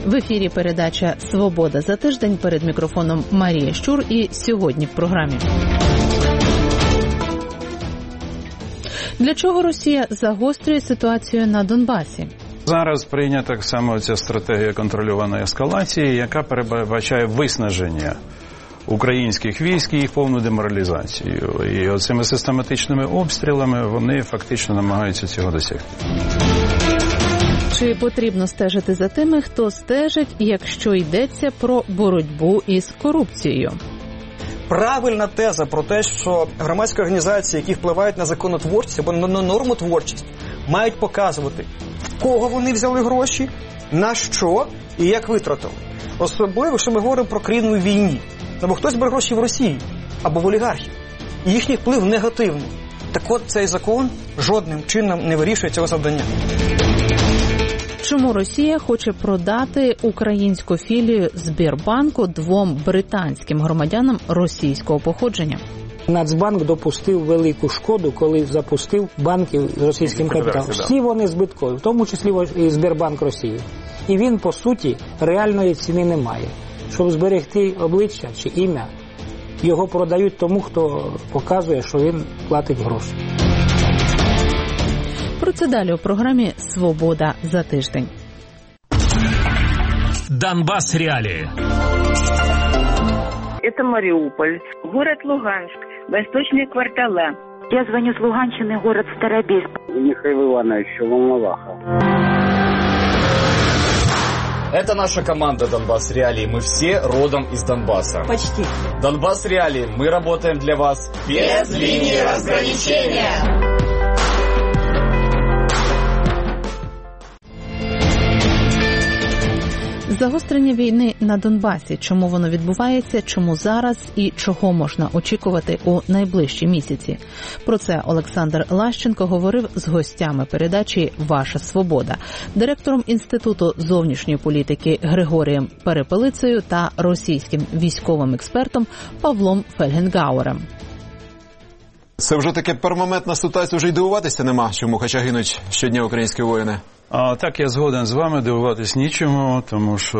В ефірі передача «Свобода за тиждень», перед мікрофоном Марія Щур, і сьогодні в програмі. Для чого Росія загострює ситуацію на Донбасі? Зараз прийнята так само ця стратегія контрольованої ескалації, яка передбачає виснаження українських військ і їх повну деморалізацію. І оцими систематичними обстрілами вони фактично намагаються цього досягти. Чи потрібно стежити за тими, хто стежить, якщо йдеться про боротьбу із корупцією? Правильна теза про те, що громадські організації, які впливають на законотворчість або на нормотворчість, мають показувати, в кого вони взяли гроші, на що і як витратили. Особливо, якщо ми говоримо про країну в війні. Або хтось бере гроші в Росії, або в олігархів. І їхній вплив негативний. Так от цей закон жодним чином не вирішує цього завдання. Чому Росія хоче продати українську філію Сбербанку двом британським громадянам російського походження? Нацбанк допустив велику шкоду, коли запустив банки з російським капіталом. Всі вони збиткові, в тому числі і Сбербанк Росії. І він, по суті, реальної ціни не має. Щоб зберегти обличчя чи ім'я, його продають тому, хто показує, що він платить гроші. Про це далі у програмі «Свобода за тиждень». Донбасс реалии. Это Мариуполь, город Луганск, восточные квартала. Я звоню с Луганщины, город Старобельск. Михаил Иванович, Волноваха. Это наша команда «Донбасс Реалии». Мы все родом из Донбасса. Почти. «Донбасс Реалии». Мы работаем для вас без линии разграничения. Загострення війни на Донбасі. Чому воно відбувається, чому зараз і чого можна очікувати у найближчі місяці? Про це Олександр Лащенко говорив з гостями передачі «Ваша свобода», директором Інституту зовнішньої політики Григорієм Перепелицею та російським військовим експертом Павлом Фельгенгауером. Це вже таке пермоментна ситуація, вже й дивуватися нема, чому хоча гинуть щодня українські воїни. Так, я згоден з вами, дивуватись нічому, тому що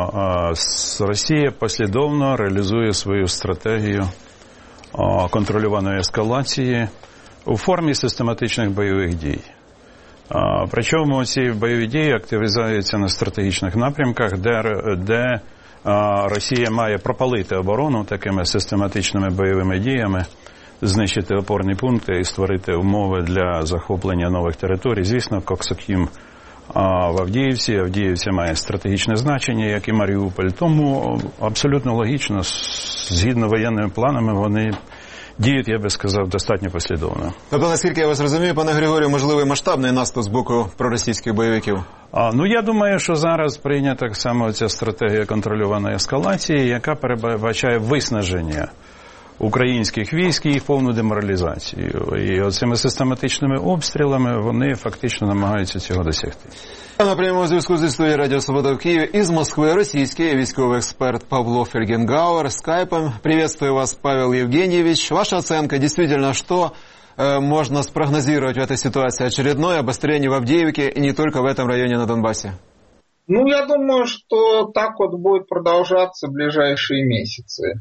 Росія послідовно реалізує свою стратегію контрольованої ескалації у формі систематичних бойових дій. Причому ці бойові дії активізуються на стратегічних напрямках, де Росія має пропалити оборону такими систематичними бойовими діями, знищити опорні пункти і створити умови для захоплення нових територій. Звісно, Коксохім в Авдіївці. Авдіївця має стратегічне значення, як і Маріуполь. Тому абсолютно логічно, згідно воєнними планами, вони діють, я би сказав, достатньо послідовно. Тобто, наскільки я вас розумію, пане Григорію, можливий масштабний наступ з боку проросійських бойовиків? Я думаю, що зараз прийнята так само ця стратегія контрольованої ескалації, яка передбачає виснаження українських військ і їх повну деморалізацію. І оцими систематичними обстрілами вони фактично намагаються цього досягти. На прямому зв'язку зі студією Радіо Свобода в Києві із Москви російський військовий експерт Павло Фельгенгауер скайпом. Приветствую вас, Павел Евгеньевич. Ваша оценка, действительно, что можно спрогнозировать в этой ситуации? Очередное обострение в Авдеевке и не только в этом районе на Донбассе? Я думаю, что так вот будет продолжаться в ближайшие месяцы.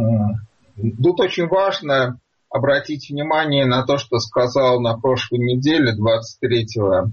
Тут очень важно обратить внимание на то, что сказал на прошлой неделе, 23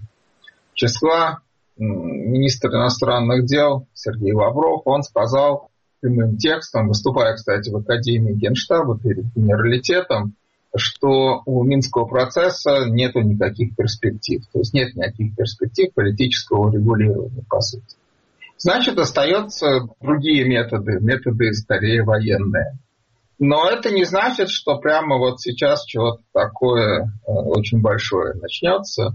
числа, министр иностранных дел Сергей Лавров. Он сказал прямым текстом, выступая, кстати, в Академии Генштаба перед генералитетом, что у Минского процесса нету никаких перспектив. То есть нет никаких перспектив политического регулирования, по сути. Значит, остаются другие методы скорее военные. Но это не значит, что прямо вот сейчас чего-то такое очень большое начнется.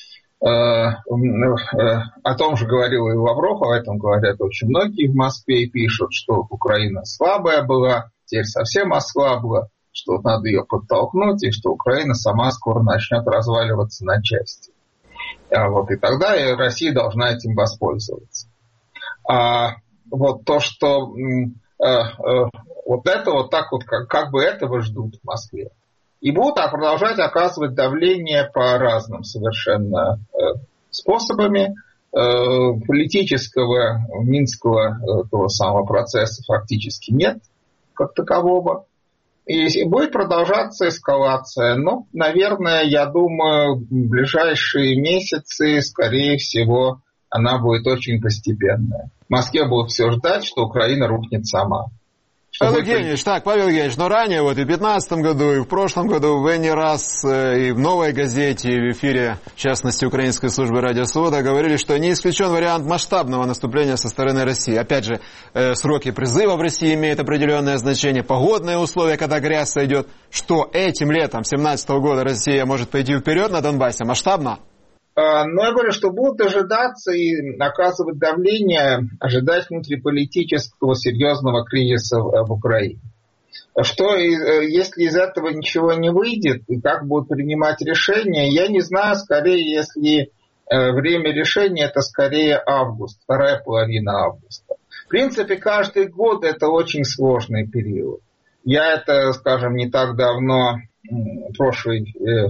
О том же говорил и Лавров, об этом говорят очень многие в Москве и пишут, что Украина слабая была, теперь совсем ослабла, что надо ее подтолкнуть, и что Украина сама скоро начнет разваливаться на части. И тогда Россия должна этим воспользоваться. Вот то, что это вот так вот, как бы этого ждут в Москве. И будут продолжать оказывать давление по разным совершенно способами. политического минского того самого процесса фактически нет как такового. И будет продолжаться эскалация. Но, наверное, я думаю, в ближайшие месяцы, скорее всего, она будет очень постепенная. В Москве будут все ждать, что Украина рухнет сама. Павел Евгеньевич, но ранее, вот и в 2015 году, и в прошлом году вы не раз и в «Новой газете», и в эфире, в частности, Украинской службы Радио Свобода, говорили, что не исключен вариант масштабного наступления со стороны России. Опять же, сроки призыва в России имеют определенное значение, погодные условия, когда грязь сойдет. Что этим летом 2017 года Россия может пойти вперед на Донбассе масштабно? Но я говорю, что будут ожидаться и оказывать давление, ожидать внутриполитического серьезного кризиса в Украине. Что, если из этого ничего не выйдет, и как будут принимать решения, я не знаю, скорее, если время решения, это скорее август, вторая половина августа. В принципе, каждый год это очень сложный период. Я это, скажем, не так давно, прошлой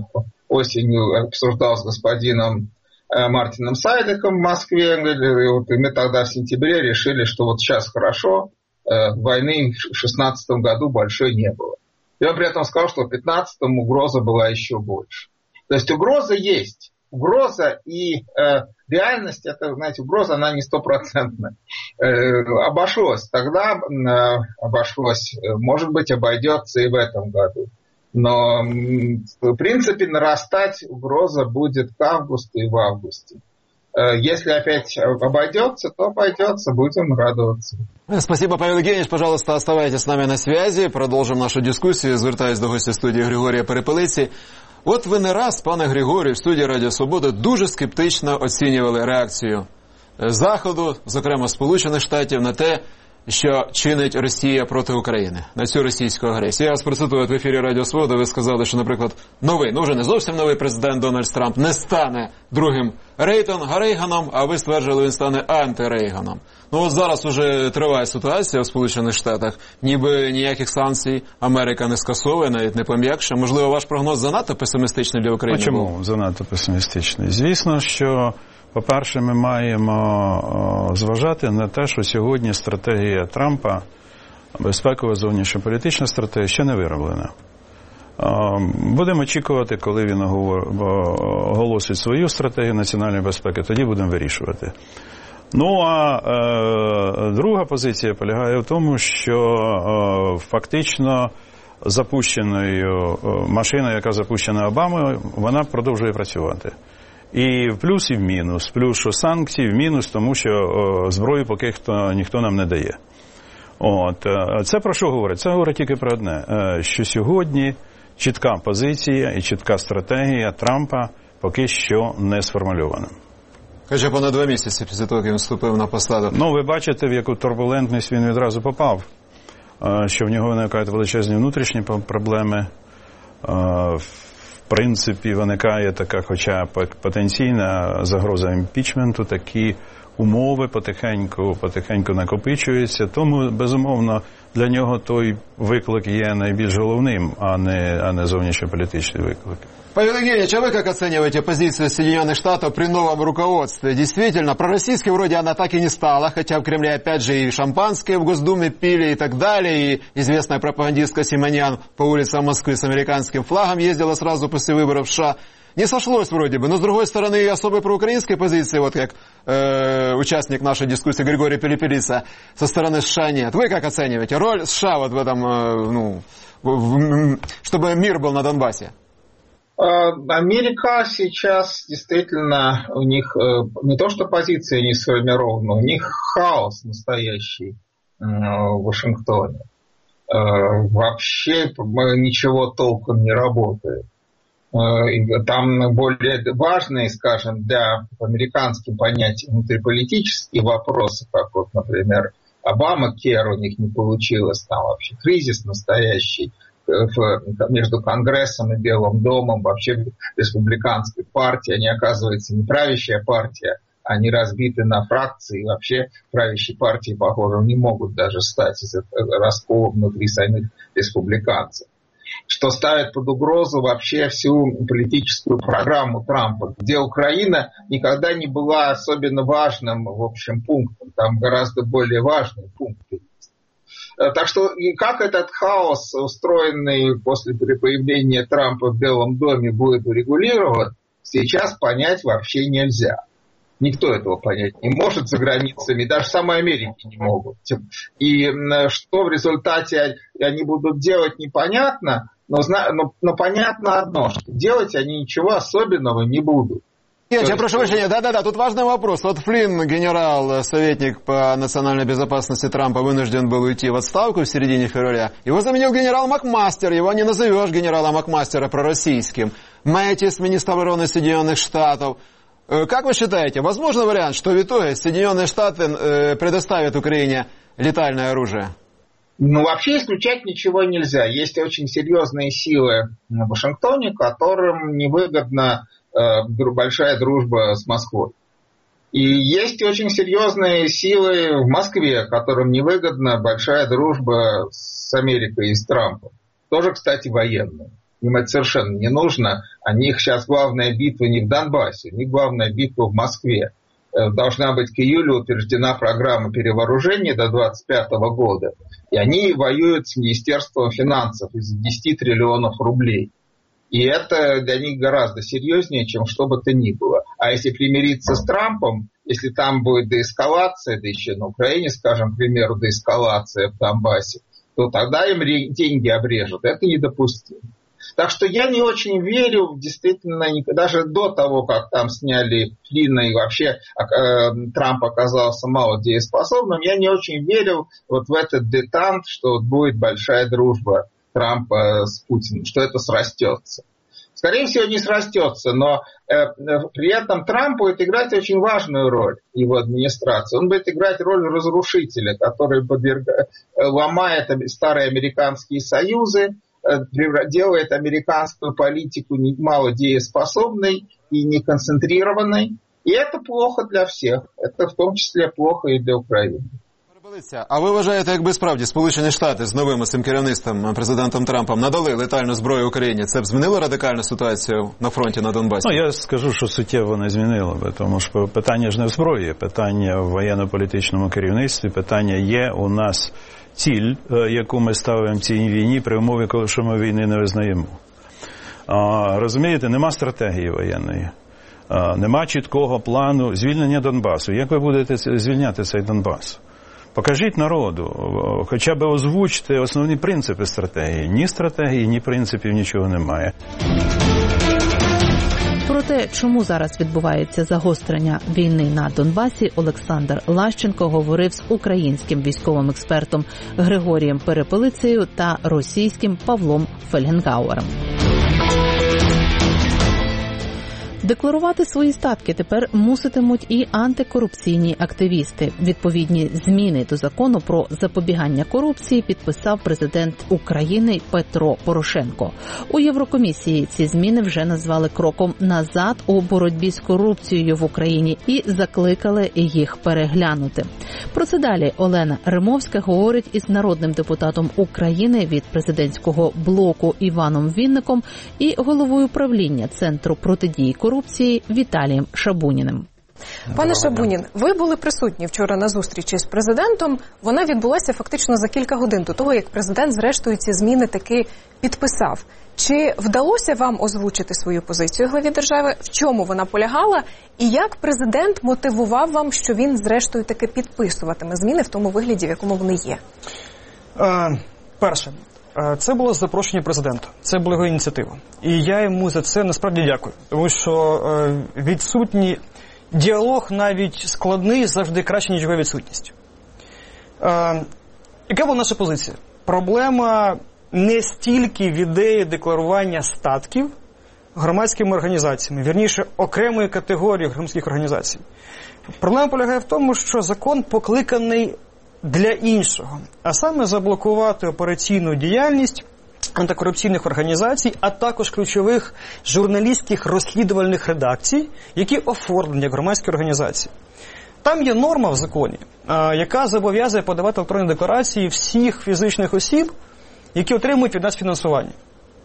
осенью обсуждал с господином Мартином Сайдеком в Москве. И мы тогда в сентябре решили, что вот сейчас хорошо, войны в 2016 году большой не было. И он при этом сказал, что в 2015 угроза была еще больше. То есть угроза есть. Угроза и реальность, это, знаете, угроза, она не стопроцентная. Обошлось. Тогда обошлось. Может быть, обойдется и в этом году. Но, в принципе, нарастать угроза будет к августу и в августе. Если опять обойдется, то обойдется, будем радоваться. Спасибо, Павел Евгеньевич. Пожалуйста, оставайтесь с нами на связи. Продовжимо нашу дискусію. Звертаюсь до гостя студії Григорія Перепелиці. От ви не раз, пане Григорію, в студії Радіо Свобода дуже скептично оцінювали реакцію Заходу, зокрема Сполучених Штатів, на те, що чинить Росія проти України, на цю російську агресію. Я вас процитую в ефірі Радіо Свобода, ви сказали, що, наприклад, новий, вже не зовсім новий президент Дональд Трамп не стане другим Рейганом, а ви стверджували, він стане антирейганом. Ну от зараз уже триває ситуація в Сполучених Штатах, ніби ніяких санкцій Америка не скасовує, навіть не пом'якше. Можливо, ваш прогноз занадто песимістичний для України? А чому занадто песимістичний? Звісно, що по-перше, ми маємо зважати на те, що сьогодні стратегія Трампа, безпекова зовнішньополітична стратегія, ще не вироблена. Будемо очікувати, коли він оголосить свою стратегію національної безпеки, тоді будемо вирішувати. Ну, а друга позиція полягає в тому, що фактично запущеною машиною, яка запущена Обамою, вона продовжує працювати. І в плюс, і в мінус. Плюс, що санкції, в мінус, тому що зброю поки ніхто нам не дає. Це про що говорить? Це говорить тільки про одне, що сьогодні чітка позиція і чітка стратегія Трампа поки що не сформульована. Хоча понад 2 місяці після того, як він вступив на посаду. Ну, ви бачите, в яку турбулентність він відразу попав, що в нього виникають величезні внутрішні проблеми. В принципі, виникає така, хоча потенційна загроза імпічменту, такі умови потихеньку накопичуються. Тому, безумовно, для нього той виклик є найбільш головним, а не зовнішньополітичний виклик. Павел Евгеньевич, а вы как оцениваете позицию Соединенных Штатов при новом руководстве? Действительно, пророссийской вроде она так и не стала, хотя в Кремле опять же и шампанское в Госдуме пили и так далее, и известная пропагандистка Симоньян по улицам Москвы с американским флагом ездила сразу после выборов в США. Не сошлось вроде бы, но с другой стороны и особой проукраинской позиции, вот как участник нашей дискуссии Григорий Перепелица, со стороны США нет. Вы как оцениваете роль США вот в этом, чтобы мир был на Донбассе? Америка сейчас действительно, у них не то что позиция не сформирована, у них хаос настоящий в Вашингтоне. Вообще ничего толком не работает. Там более важные, скажем, для американских понятий внутриполитические вопросы, как вот, например, Обама-Кер у них не получилось, там вообще кризис настоящий между Конгрессом и Белым домом, вообще республиканской партии, они, оказывается, не правящая партия, они разбиты на фракции, и вообще правящей партии, похоже, не могут даже стать из раскола внутри самих республиканцев. что ставит под угрозу вообще всю политическую программу Трампа, где Украина никогда не была особенно важным, в общем, пунктом. Там гораздо более важные пункты. Так что как этот хаос, устроенный после появления Трампа в Белом доме, будет урегулирован, сейчас понять вообще нельзя. Никто этого понять не может за границами, даже в самой Америке не могут. И что в результате они будут делать, непонятно, но понятно одно, что делать они ничего особенного не будут. Нет, я прошу прощения, да-да-да, тут важный вопрос. Вот Флинн, генерал-советник по национальной безопасности Трампа, вынужден был уйти в отставку в середине февраля. Его заменил генерал Макмастер, его не назовешь генерала Макмастера пророссийским. Мэттис, министр обороны Соединенных Штатов. Как вы считаете, возможен вариант, что в итоге Соединенные Штаты предоставят Украине летальное оружие? Вообще исключать ничего нельзя. Есть очень серьезные силы в Вашингтоне, которым невыгодна большая дружба с Москвой. И есть очень серьезные силы в Москве, которым невыгодна большая дружба с Америкой и с Трампом. Тоже, кстати, военные. Им это совершенно не нужно. У них сейчас главная битва не в Донбассе, у них главная битва в Москве. Должна быть к июлю утверждена программа перевооружения до 2025 года. И они воюют с Министерством финансов из-за 10 триллионов рублей. И это для них гораздо серьезнее, чем что бы то ни было. А если примириться с Трампом, если там будет деэскалация, да еще на Украине, скажем, к примеру, деэскалация в Донбассе, то тогда им деньги обрежут. Это недопустимо. Так что я не очень верю, действительно, даже до того, как там сняли Флинна и вообще Трамп оказался мало дееспособным, я не очень верю вот в этот детант, что будет большая дружба Трампа с Путиным, что это срастется. Скорее всего, не срастется, но при этом Трамп будет играть очень важную роль, его администрация. Он будет играть роль разрушителя, который ломает старые американские союзы, делает американскую политику мало дееспособной и неконцентрированной. И это плохо для всех. Это в том числе плохо і для України. А ви вважаєте, якби справді Сполучені Штати з новим цим керівництвом, президентом Трампом, надали летальну зброю Україні, це б змінило радикальну ситуацію на фронті на Донбасі? Я скажу, що суттєво не змінило би, тому що питання ж не в зброї, питання в воєнно-політичному керівництві, питання є у нас ціль, яку ми ставимо в цій війні при умові, що ми війни не визнаємо. Розумієте, нема стратегії воєнної, нема чіткого плану звільнення Донбасу. Як ви будете звільняти цей Донбас? Покажіть народу, хоча б озвучте основні принципи стратегії. Ні стратегії, ні принципів, нічого немає. Про те, чому зараз відбувається загострення війни на Донбасі, Олександр Лащенко говорив з українським військовим експертом Григорієм Перепелицею та російським Павлом Фельгенгауером. Декларувати свої статки тепер муситимуть і антикорупційні активісти. Відповідні зміни до закону про запобігання корупції підписав президент України Петро Порошенко. У Єврокомісії ці зміни вже назвали кроком назад у боротьбі з корупцією в Україні і закликали їх переглянути. Про це далі Олена Римовська говорить із народним депутатом України від президентського блоку Іваном Вінником і головою правління Центру протидії корупції Віталієм Шабуніним. Пане Шабунін, ви були присутні вчора на зустрічі з президентом. Вона відбулася фактично за кілька годин до того, як президент зрештою ці зміни таки підписав. Чи вдалося вам озвучити свою позицію главі держави? В чому вона полягала? І як президент мотивував вам, що він зрештою таки підписуватиме зміни в тому вигляді, в якому вони є? Перше. Це було запрошення президента, це була його ініціатива. І я йому за це насправді дякую, тому що відсутній діалог, навіть складний, завжди краще, ніж його відсутність. Яка була наша позиція? Проблема не стільки в ідеї декларування статків громадськими організаціями, вірніше, окремої категорії громадських організацій. Проблема полягає в тому, що закон покликаний для іншого, а саме заблокувати операційну діяльність антикорупційних організацій, а також ключових журналістських розслідувальних редакцій, які оформлені як громадські організації. Там є норма в законі, яка зобов'язує подавати електронні декларації всіх фізичних осіб, які отримують від нас фінансування.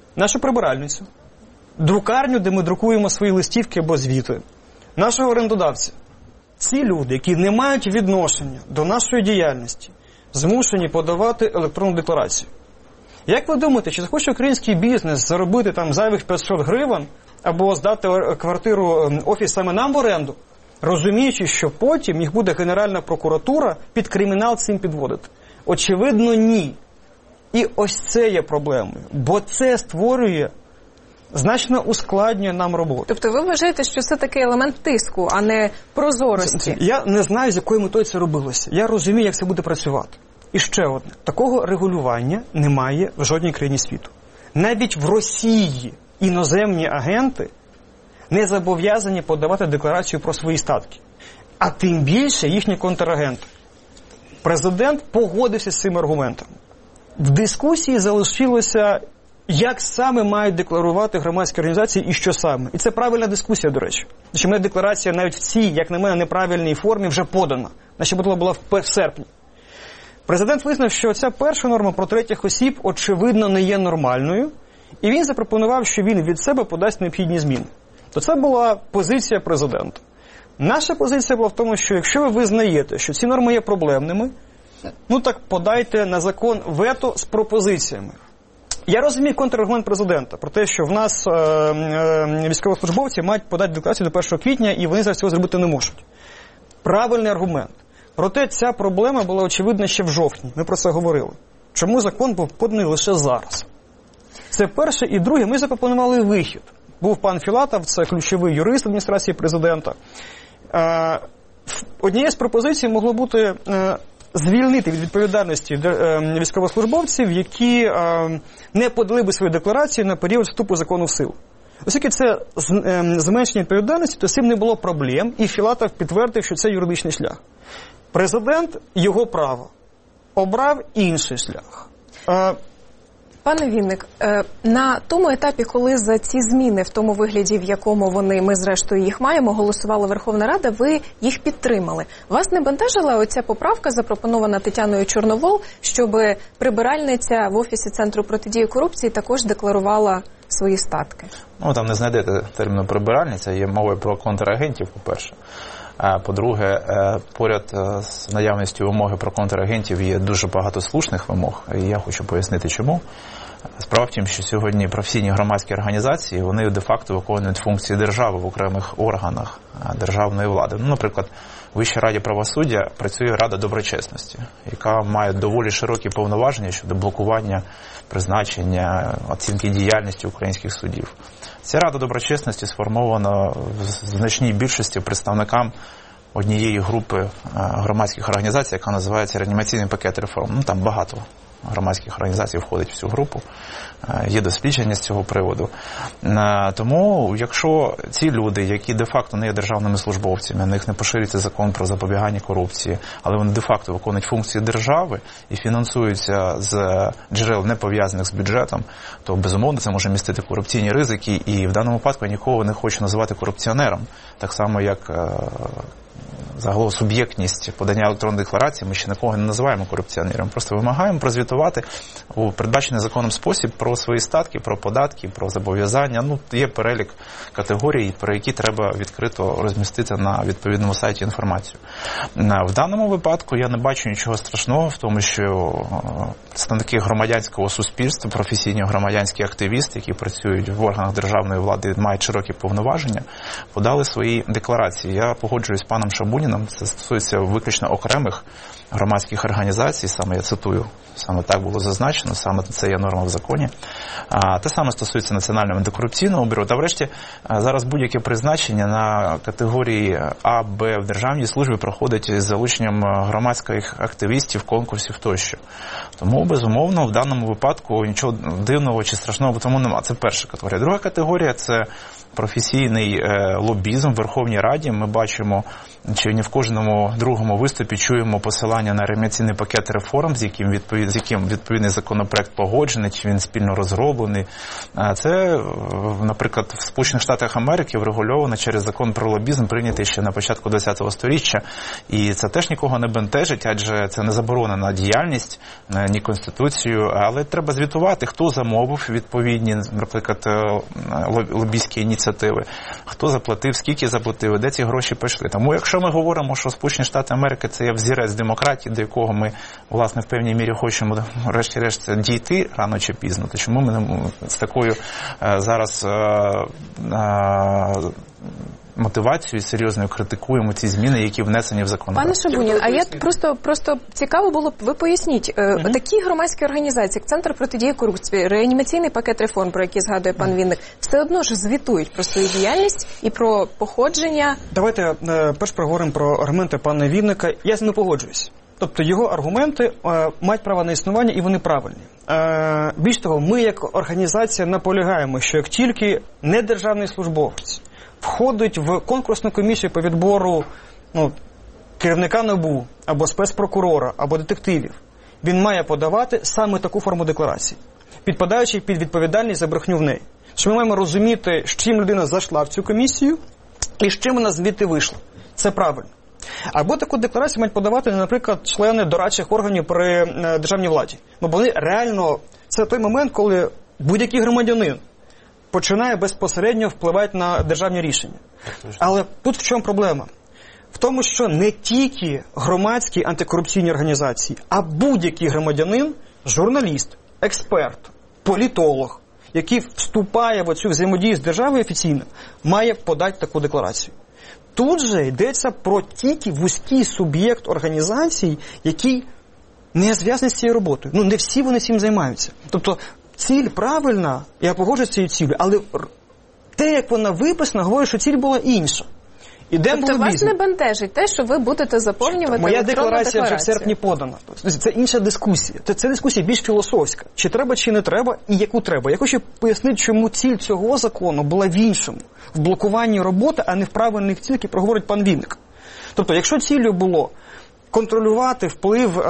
нашу прибиральницю, друкарню, де ми друкуємо свої листівки або звіти, нашого орендодавця. Ці люди, які не мають відношення до нашої діяльності, змушені подавати електронну декларацію. Як ви думаєте, чи захоче український бізнес заробити там зайвих 500 гривень або здати квартиру, офіс саме нам в оренду, розуміючи, що потім їх буде Генеральна прокуратура під кримінал цим підводити? Очевидно, ні. І ось це є проблемою, бо це створює, значно ускладнює нам роботу. Тобто ви вважаєте, що це такий елемент тиску, а не прозорості? Я не знаю, з якою метою це робилося. Я розумію, як це буде працювати. І ще одне. Такого регулювання немає в жодній країні світу. Навіть в Росії іноземні агенти не зобов'язані подавати декларацію про свої статки. А тим більше їхні контрагенти. Президент погодився з цим аргументом. В дискусії залишилося, як саме мають декларувати громадські організації і що саме. І це правильна дискусія, до речі. Що моя декларація навіть в цій, як на мене, неправильній формі вже подана. Наша була в серпні. Президент визнав, що ця перша норма про третіх осіб, очевидно, не є нормальною, і він запропонував, що він від себе подасть необхідні зміни. То це була позиція президента. Наша позиція була в тому, що якщо ви визнаєте, що ці норми є проблемними, так подайте на закон вето з пропозиціями. Я розумію контраргумент президента про те, що в нас військовослужбовці мають подати декларацію до 1 квітня, і вони зараз цього зробити не можуть. Правильний аргумент. Проте ця проблема була очевидна ще в жовтні. Ми про це говорили. Чому закон був поданий лише зараз? Це перше. І друге, ми запропонували вихід. Був пан Філатов, це ключовий юрист адміністрації президента. Однією з пропозицій могло бути звільнити від відповідальності військовослужбовців, які не подали би свої декларації на період вступу закону в силу. Оскільки це зменшення відповідальності, то з цим не було проблем, і Філатов підтвердив, що це юридичний шлях. Президент, його право, обрав інший шлях. Пане Вінник, на тому етапі, коли за ці зміни, в тому вигляді, в якому ми зрештою їх маємо, голосувала Верховна Рада, ви їх підтримали. Вас не бентежила оця поправка, запропонована Тетяною Чорновол, щоб прибиральниця в Офісі Центру протидії корупції також декларувала свої статки? Там не знайдете терміну прибиральниця, є мова про контрагентів, по-перше. По-друге, поряд з наявністю вимоги про контрагентів є дуже багато слушних вимог, і я хочу пояснити чому. Справа в тім, що сьогодні професійні громадські організації, вони де-факто виконують функції держави в окремих органах державної влади. Наприклад, в Вищій раді правосуддя працює Рада доброчесності, яка має доволі широкі повноваження щодо блокування, призначення, оцінки діяльності українських судів. Ця Рада доброчесності сформована в значній більшості представникам однієї групи громадських організацій, яка називається «Реанімаційний пакет реформ». Там багато громадських організацій входить в цю групу, є дослідження з цього приводу. Тому, якщо ці люди, які де-факто не є державними службовцями, на них не поширюється закон про запобігання корупції, але вони де-факто виконують функції держави і фінансуються з джерел, не пов'язаних з бюджетом, то, безумовно, це може містити корупційні ризики, і в даному випадку я нікого не хочу називати корупціонером, так само, як загалом суб'єктність подання електронної декларації, ми ще нікого не називаємо корупціонером. Просто вимагаємо прозвітувати у передбачений законом спосіб про свої статки, про податки, про зобов'язання. Є перелік категорій, про які треба відкрито розмістити на відповідному сайті інформацію. В даному випадку я не бачу нічого страшного в тому, що представники громадянського суспільства, професійні громадянські активісти, які працюють в органах державної влади, мають широкі повноваження, подали свої декларації. Я погоджуюсь з паном Шабуніном, це стосується виключно окремих громадських організацій, саме я цитую, саме так було зазначено, саме це є норма в законі. Те саме стосується Національного антикорупційного бюро. Та врешті зараз будь-яке призначення на категорії А, Б в державній службі проходить з залученням громадських активістів, конкурсів тощо. Тому, безумовно, в даному випадку нічого дивного чи страшного в тому немає. Це перша категорія. Друга категорія – це професійний лобізм в Верховній Раді. Ми бачимо, чи не в кожному другому виступі чуємо посилання на реанімаційний пакет реформ, з яким відповідний законопроект погоджений, чи він спільно розроблений. Це, наприклад, в Сполучених Штатах Америки врегульовано через закон про лобізм, прийнятий ще на початку ХХ століття. І це теж нікого не бентежить, адже це не заборонена діяльність, ні Конституцією, але треба звітувати, хто замовив відповідні, наприклад, лобістські ініціативи, хто заплатив, скільки заплатив, де ці гроші пішли. Тому якщо ми говоримо, що Сполучені Штати Америки це є взірець демократії, до якого ми, власне, в певній мірі хочемо, врешті-решт, дійти рано чи пізно, то чому ми з такою зараз мотивацією серйозною критикуємо ці зміни, які внесені в законодавство? Пане Шабунін, а я просто цікаво було б, ви поясніть, такі громадські організації, як Центр протидії корупції, реанімаційний пакет реформ, про який згадує пан Вінник, все одно ж звітують про свою діяльність і про походження. Давайте перш проговоримо про аргументи пана Вінника. Я з ним погоджуюсь. Тобто його аргументи мають право на існування і вони правильні. Більш того, ми як організація наполягаємо, що як тільки недержавний службовець входить в конкурсну комісію по відбору керівника НАБУ, або спецпрокурора, або детективів, він має подавати саме таку форму декларації, підпадаючи під відповідальність за брехню в неї. Що ми маємо розуміти, з чим людина зайшла в цю комісію і з чим вона звідти вийшла. Це правильно. Або таку декларацію мають подавати, наприклад, члени дорадчих органів при державній владі. Бо вони реально, це той момент, коли будь-який громадянин починає безпосередньо впливати на державні рішення. Але тут в чому проблема? В тому, що не тільки громадські антикорупційні організації, а будь-який громадянин, журналіст, експерт, політолог, який вступає в оцю взаємодію з державою офіційно, має подати таку декларацію. Тут же йдеться про тільки вузький суб'єкт організацій, який не зв'язаний з цією роботою. Не всі вони цим займаються. Тобто ціль правильна, я погоджуюсь з цією цілею, але те, як вона виписана, говорить, що ціль була інша. Тобто вас не бентежить те, що ви будете заповнювати моя електронну декларація вже в серпні подана. Це інша дискусія. Це дискусія більш філософська. Чи треба, чи не треба, і яку треба. Я хочу пояснити, чому ціль цього закону була в іншому. В блокуванні роботи, а не в правильних цілях, які проговорить пан Вінник. Тобто, якщо ціллю було контролювати вплив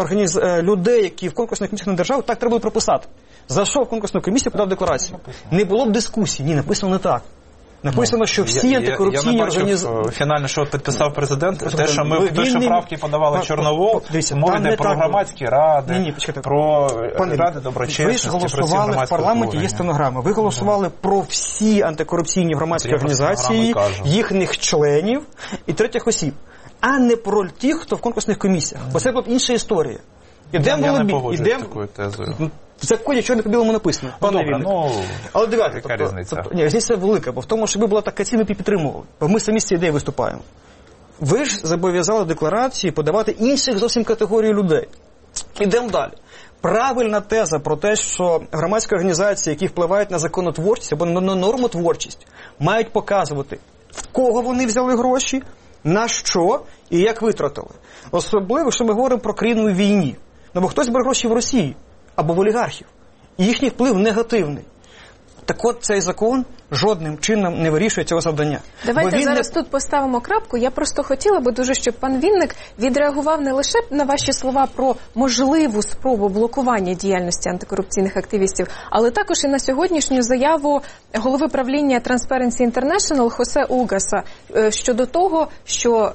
людей, які в конкурсних комісіях на державу, так треба було прописати. Зайшов в конкурсну комісію, подав декларацію. Не було б дискусії. Ні, написано не так. Написано, що всі антикорупційні організації... Я не бачив фінально, що підписав президент. Те, що ми в правки подавали Чорновол, мова йде про громадські ради, про ради доброчесності. Ви ж голосували в парламенті, є стенограма. Ви голосували про всі антикорупційні громадські організації, їхніх членів і третіх осіб, а не про тих, хто в конкурсних комісіях. Бо це була б інша історія. Я не погоджуюсь з такою тезою. В законі чорно по білому написано. Але дивіться, різниця велика, бо в тому, що ви була така ціль, ми підтримували. Бо ми самі з цієї ідеї виступаємо. Ви ж зобов'язали декларації подавати інших зовсім категорій людей. Ідемо далі. Правильна теза про те, що громадські організації, які впливають на законотворчість або на нормотворчість, мають показувати, в кого вони взяли гроші, на що і як витратили. Особливо, що ми говоримо про країну у війні. Бо хтось бере гроші в Росії або в олігархів. І їхній вплив негативний. Так от цей закон жодним чином не вирішує цього завдання. Давайте зараз тут поставимо крапку. Я просто хотіла би дуже, щоб пан Вінник відреагував не лише на ваші слова про можливу спробу блокування діяльності антикорупційних активістів, але також і на сьогоднішню заяву голови правління Transparency International Хосе Угаса щодо того, що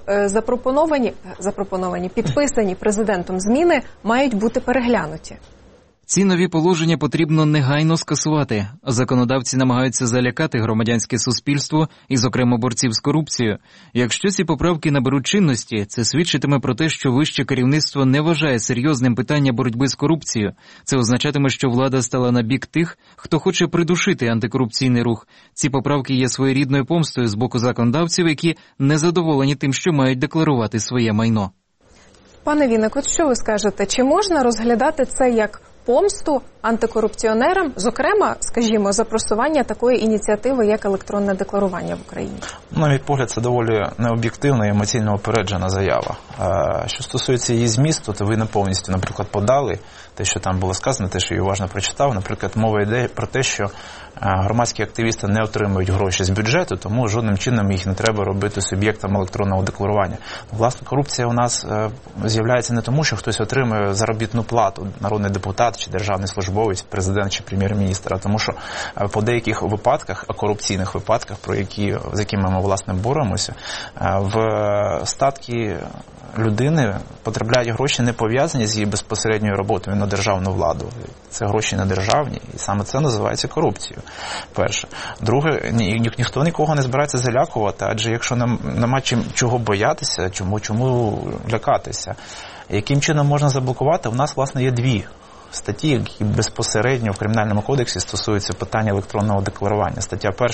підписані президентом зміни мають бути переглянуті. Ці нові положення потрібно негайно скасувати. Законодавці намагаються залякати громадянське суспільство і, зокрема, борців з корупцією. Якщо ці поправки наберуть чинності, це свідчитиме про те, що вище керівництво не вважає серйозним питання боротьби з корупцією. Це означатиме, що влада стала на бік тих, хто хоче придушити антикорупційний рух. Ці поправки є своєрідною помстою з боку законодавців, які не задоволені тим, що мають декларувати своє майно. Пане Вінник, от що ви скажете? Чи можна розглядати це як помсту антикорупціонерам, зокрема, скажімо, за просування такої ініціативи, як електронне декларування в Україні? На мій погляд, це доволі необ'єктивна і емоційно опереджена заява. Що стосується її змісту, то ви не повністю, наприклад, подали те, що там було сказано, те, що я уважно прочитав. Наприклад, мова йде про те, що громадські активісти не отримують гроші з бюджету, тому жодним чином їх не треба робити суб'єктом електронного декларування. Власне, корупція у нас з'являється не тому, що хтось отримує заробітну плату, народний депутат чи державний службовець, президент чи прем'єр-міністр, а тому що по деяких випадках, корупційних випадках, з якими ми, власне, боремося, в статки людини потрапляють гроші, не пов'язані з її безпосередньою роботою на державну владу. Це гроші не державні, і саме це називається корупцією. Перше. Друге, ніхто нікого не збирається залякувати, адже якщо нема чого боятися, чому лякатися? Яким чином можна заблокувати? У нас, власне, є дві статті, які безпосередньо в Кримінальному кодексі стосуються питання електронного декларування. Стаття 1,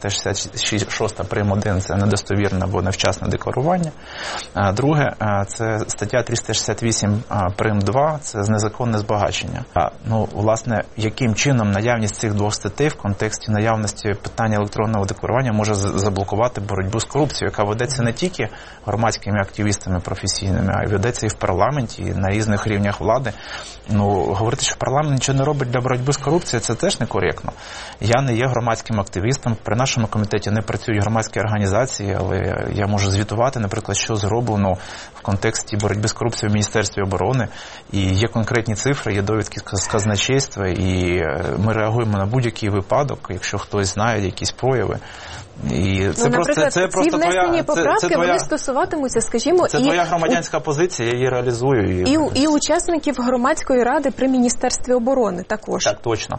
366 прим. 1 – це недостовірне або невчасне декларування. Друге, це стаття 368 прим. 2 – це незаконне збагачення. Власне, яким чином наявність цих двох статей в контексті наявності питання електронного декларування може заблокувати боротьбу з корупцією, яка ведеться не тільки громадськими активістами професійними, а й ведеться і в парламенті, і на різних рівнях влади. Говорити, що парламент нічого не робить для боротьби з корупцією, це теж некоректно. Я не є громадським активістом, при нашому комітеті не працюють громадські організації, але я можу звітувати, наприклад, що зроблено в контексті боротьби з корупцією в Міністерстві оборони, і є конкретні цифри, є довідки з казначейства, і ми реагуємо на будь-який випадок, якщо хтось знає якісь прояви. І це наприклад, ці внесені поправки, вони стосуватимуться, скажімо, це твоя громадянська позиція, я її реалізую. І учасників громадської ради при Міністерстві оборони також. Так, точно.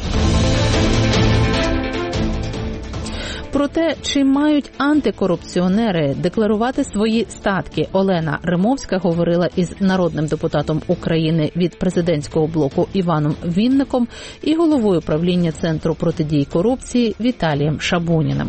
Про те, чи мають антикорупціонери декларувати свої статки, Олена Римовська говорила із народним депутатом України від президентського блоку Іваном Вінником і головою правління Центру протидії корупції Віталієм Шабуніним.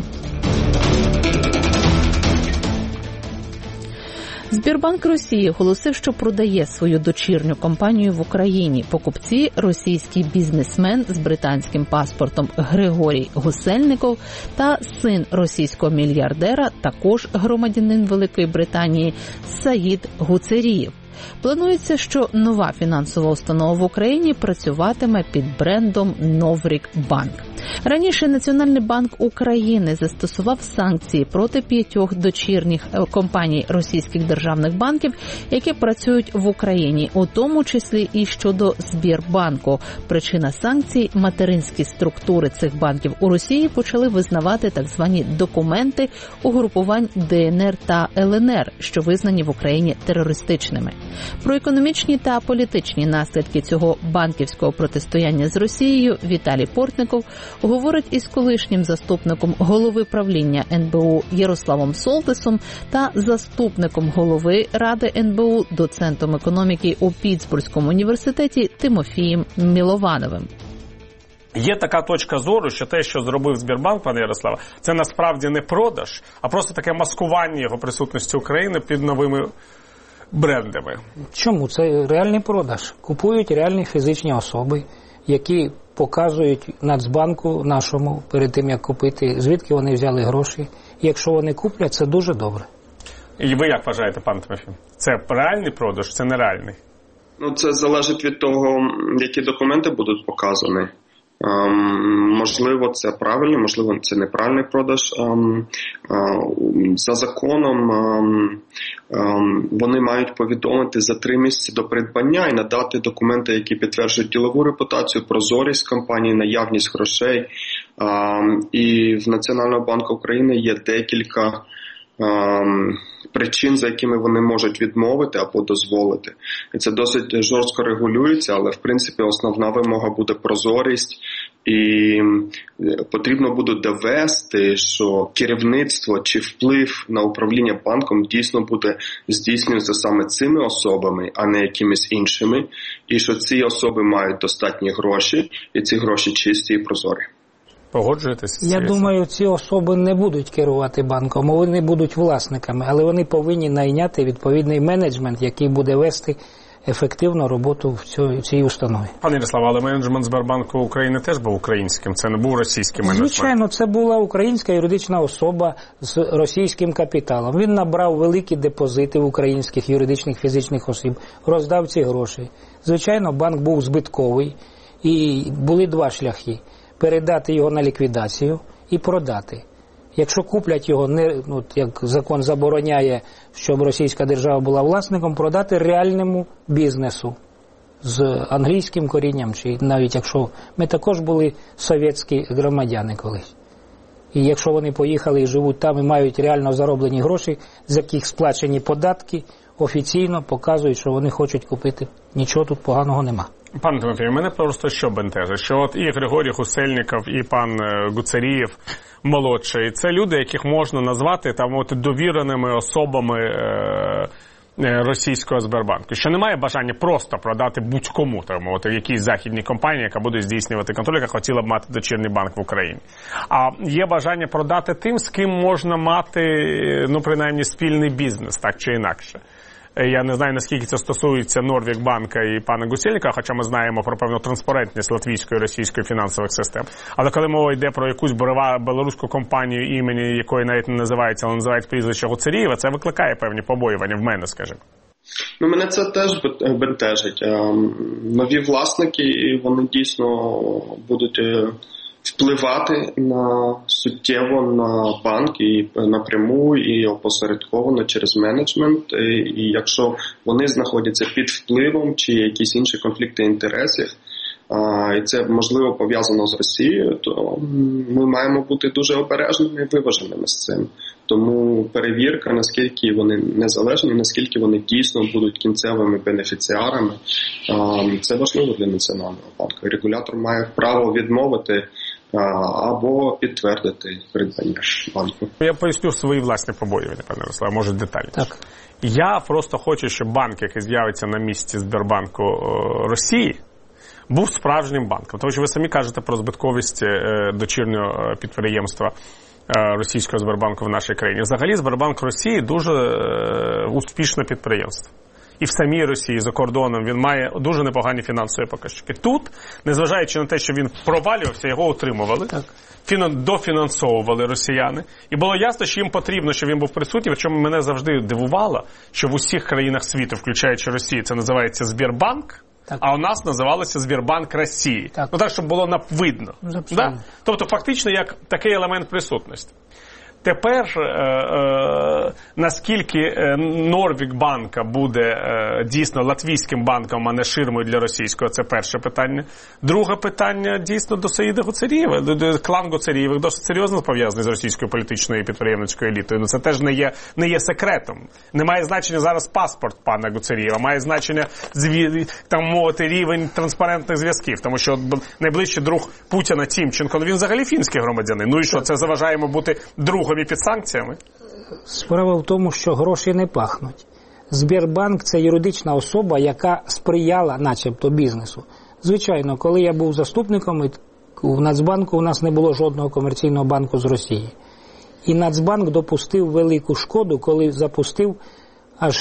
Сбербанк Росії оголосив, що продає свою дочірню компанію в Україні. Покупці – російський бізнесмен з британським паспортом Григорій Гусельников та син російського мільярдера, також громадянин Великої Британії, Саїд Гуцерієв. Планується, що нова фінансова установа в Україні працюватиме під брендом Новрік Банк. Раніше Національний банк України застосував санкції проти 5 дочірніх компаній російських державних банків, які працюють в Україні, у тому числі і щодо Сбербанку. Причина санкцій – материнські структури цих банків у Росії почали визнавати так звані документи угрупувань ДНР та ЛНР, що визнані в Україні терористичними. Про економічні та політичні наслідки цього банківського протистояння з Росією Віталій Портников говорить із колишнім заступником голови правління НБУ Ярославом Солтисом та заступником голови Ради НБУ, доцентом економіки у Пітсбурзькому університеті Тимофієм Міловановим. Є така точка зору, що те, що зробив Сбербанк, пане Ярославе, це насправді не продаж, а просто таке маскування його присутності України під новими брендами. Чому? Це реальний продаж. Купують реальні фізичні особи, які показують Нацбанку нашому перед тим, як купити, звідки вони взяли гроші. І якщо вони куплять, це дуже добре. І ви як вважаєте, пан Тимофій? Це реальний продаж, це нереальний? Це залежить від того, які документи будуть показані. Можливо, це правильно, можливо, це неправильний продаж. За законом вони мають повідомити за 3 місяці до придбання і надати документи, які підтверджують ділову репутацію, прозорість компанії, наявність грошей. І в Національного банку України є декілька причин, за якими вони можуть відмовити або дозволити. І це досить жорстко регулюється, але в принципі основна вимога буде прозорість, і потрібно буде довести, що керівництво чи вплив на управління банком дійсно буде здійснюватися саме цими особами, а не якимись іншими, і що ці особи мають достатні гроші, і ці гроші чисті і прозорі. Погоджуєтесь? Я думаю, ці особи не будуть керувати банком, вони будуть власниками, але вони повинні найняти відповідний менеджмент, який буде вести ефективну роботу в цій установі. Пане Ярославе, але менеджмент Сбербанку України теж був українським, це не був російський менеджмент? Звичайно, це була українська юридична особа з російським капіталом. Він набрав великі депозити в українських юридичних фізичних осіб, роздав ці гроші. Звичайно, банк був збитковий, і були два шляхи – передати його на ліквідацію і продати. Якщо куплять його, як закон забороняє, щоб російська держава була власником, продати реальному бізнесу з англійським корінням, чи навіть якщо ми також були совєтські громадяни колись. І якщо вони поїхали і живуть там і мають реально зароблені гроші, з яких сплачені податки, офіційно показують, що вони хочуть купити. Нічого тут поганого нема. Пане Тимофію, мене просто що бентежить, що от і Григорій Гусельников, і пан Гуцарієв молодший, це люди, яких можна назвати там от довіреними особами російського Сбербанку, що немає бажання просто продати будь-кому, там, от якійсь західній компанії, яка буде здійснювати контроль, яка хотіла б мати дочірній банк в Україні. А є бажання продати тим, з ким можна мати, принаймні, спільний бізнес, так чи інакше. Я не знаю, наскільки це стосується Норвегбанка і пана Гусельника, хоча ми знаємо про певну транспарентність латвійської і російської фінансових систем. Але коли мова йде про якусь білоруську компанію, імені якої навіть не називається, але називають прізвище Гуцарієва, це викликає певні побоювання в мене, скажімо. Мене це теж бентежить. Нові власники, вони дійсно будуть впливати суттєво на банк і напряму, і опосередковано через менеджмент. І якщо вони знаходяться під впливом чи якісь інші конфлікти інтересів, і це можливо пов'язано з Росією, то ми маємо бути дуже обережними і виваженими з цим. Тому перевірка, наскільки вони незалежні, наскільки вони дійсно будуть кінцевими бенефіціарами, це важливо для Національного банку. Регулятор має право відмовити або підтвердити придбання банку. Я поясню свої власні побоювання, пане Ярославе, може детальніше. Так. Я просто хочу, щоб банк, який з'явиться на місці Сбербанку Росії, був справжнім банком. Тому що ви самі кажете про збитковість дочірнього підприємства російського Сбербанку в нашій країні. Взагалі, Сбербанк Росії дуже успішне підприємство. І в самій Росії, за кордоном, він має дуже непогані фінансові показники. Тут, незважаючи на те, що він провалювався, його утримували, дофінансовували росіяни. І було ясно, що їм потрібно, щоб він був присутній, причому мене завжди дивувало, що в усіх країнах світу, включаючи Росію, це називається Сбербанк, а у нас називалося Сбербанк Росії. Так, щоб було видно. Да? Тобто, фактично, як такий елемент присутності. Тепер, наскільки Норвегбанка буде дійсно латвійським банком, а не ширмою для російського, це перше питання. Друге питання дійсно до Саїда Гуцарієва. Клан Гуцарієвих досить серйозно пов'язаний з російською політичною і підприємницькою елітою. Це теж не є секретом. Не має значення зараз паспорт пана Гуцарієва, має значення, там мовити, рівень транспарентних зв'язків. Тому що найближчий друг Путіна Тімченко, він взагалі фінський громадянин. Ну і що, це заважає йому бути другом і під санкціями? Справа в тому, що гроші не пахнуть. Сбербанк – це юридична особа, яка сприяла начебто бізнесу. Звичайно, коли я був заступником, в Нацбанку у нас не було жодного комерційного банку з Росії. І Нацбанк допустив велику шкоду, коли запустив аж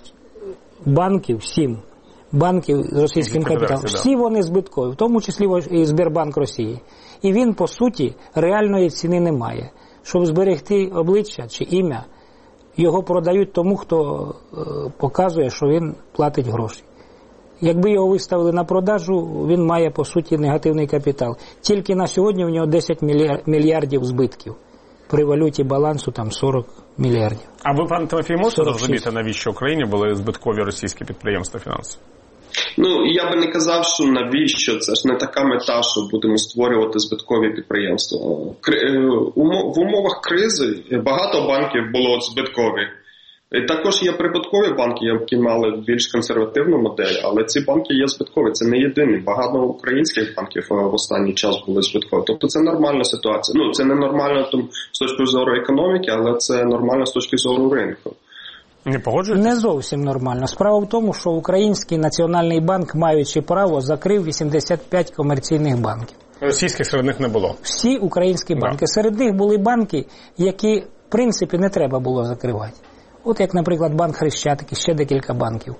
7 банків з російським капіталом. Всі вони збиткові, в тому числі і Сбербанк Росії. І він, по суті, реальної ціни не має. Щоб зберегти обличчя чи ім'я, його продають тому, хто показує, що він платить гроші. Якби його виставили на продажу, він має, по суті, негативний капітал. Тільки на сьогодні в нього 10 мільярдів збитків. При валюті балансу там 40 мільярдів. А ви, пане Тимофій, можете розуміти, навіщо в Україні були збиткові російські підприємства фінансові? Я би не казав, що навіщо. Це ж не така мета, що будемо створювати збиткові підприємства. В умовах кризи багато банків було збиткові. Також є прибуткові банки, які мали більш консервативну модель, але ці банки є збиткові. Це не єдиний. Багато українських банків в останній час були збиткові. Тобто це нормальна ситуація. Це не нормально з точки зору економіки, але це нормально з точки зору ринку. Не погоджуєтесь? Не зовсім нормально. Справа в тому, що Український національний банк, маючи право, закрив 85 комерційних банків. Російських серед них не було? Всі українські банки. Серед них були банки, які, в принципі, не треба було закривати. От як, наприклад, банк Хрещатик і ще декілька банків.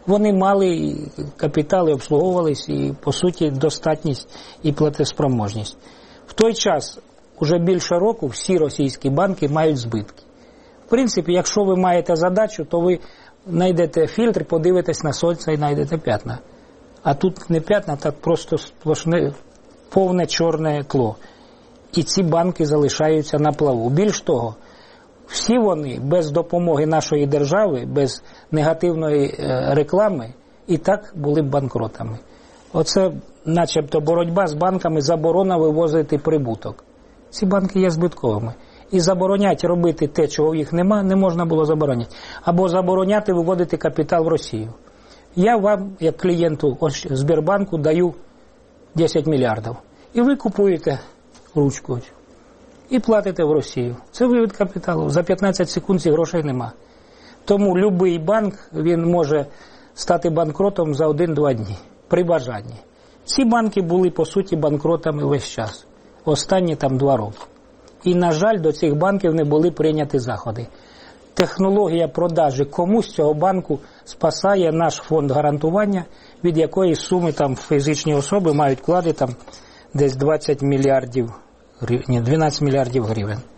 Вони мали і капітали, обслуговувались, і, по суті, достатність і платоспроможність. В той час, уже більше року, всі російські банки мають збитки. В принципі, якщо ви маєте задачу, то ви знайдете фільтр, подивитесь на сонце і знайдете п'ятна. А тут не п'ятна, так просто сплошне, повне чорне тло. І ці банки залишаються на плаву. Більш того, всі вони без допомоги нашої держави, без негативної реклами, і так були б банкротами. Оце начебто боротьба з банками, заборона вивозити прибуток. Ці банки є збитковими. І забороняти робити те, чого в їх нема, не можна було забороняти. Або забороняти виводити капітал в Росію. Я вам, як клієнту Сбербанку, даю 10 мільярдів. І ви купуєте ручку і платите в Росію. Це вивід капіталу. За 15 секунд цих грошей нема. Тому будь-який банк, він може стати банкротом за 1-2 дні. При бажанні. Ці банки були, по суті, банкротами весь час. Останні 2 роки. І, на жаль, до цих банків не були прийняті заходи. Технологія продажі комусь цього банку спасає наш фонд гарантування, від якої суми фізичні особи мають вклади десь 12 мільярдів гривень.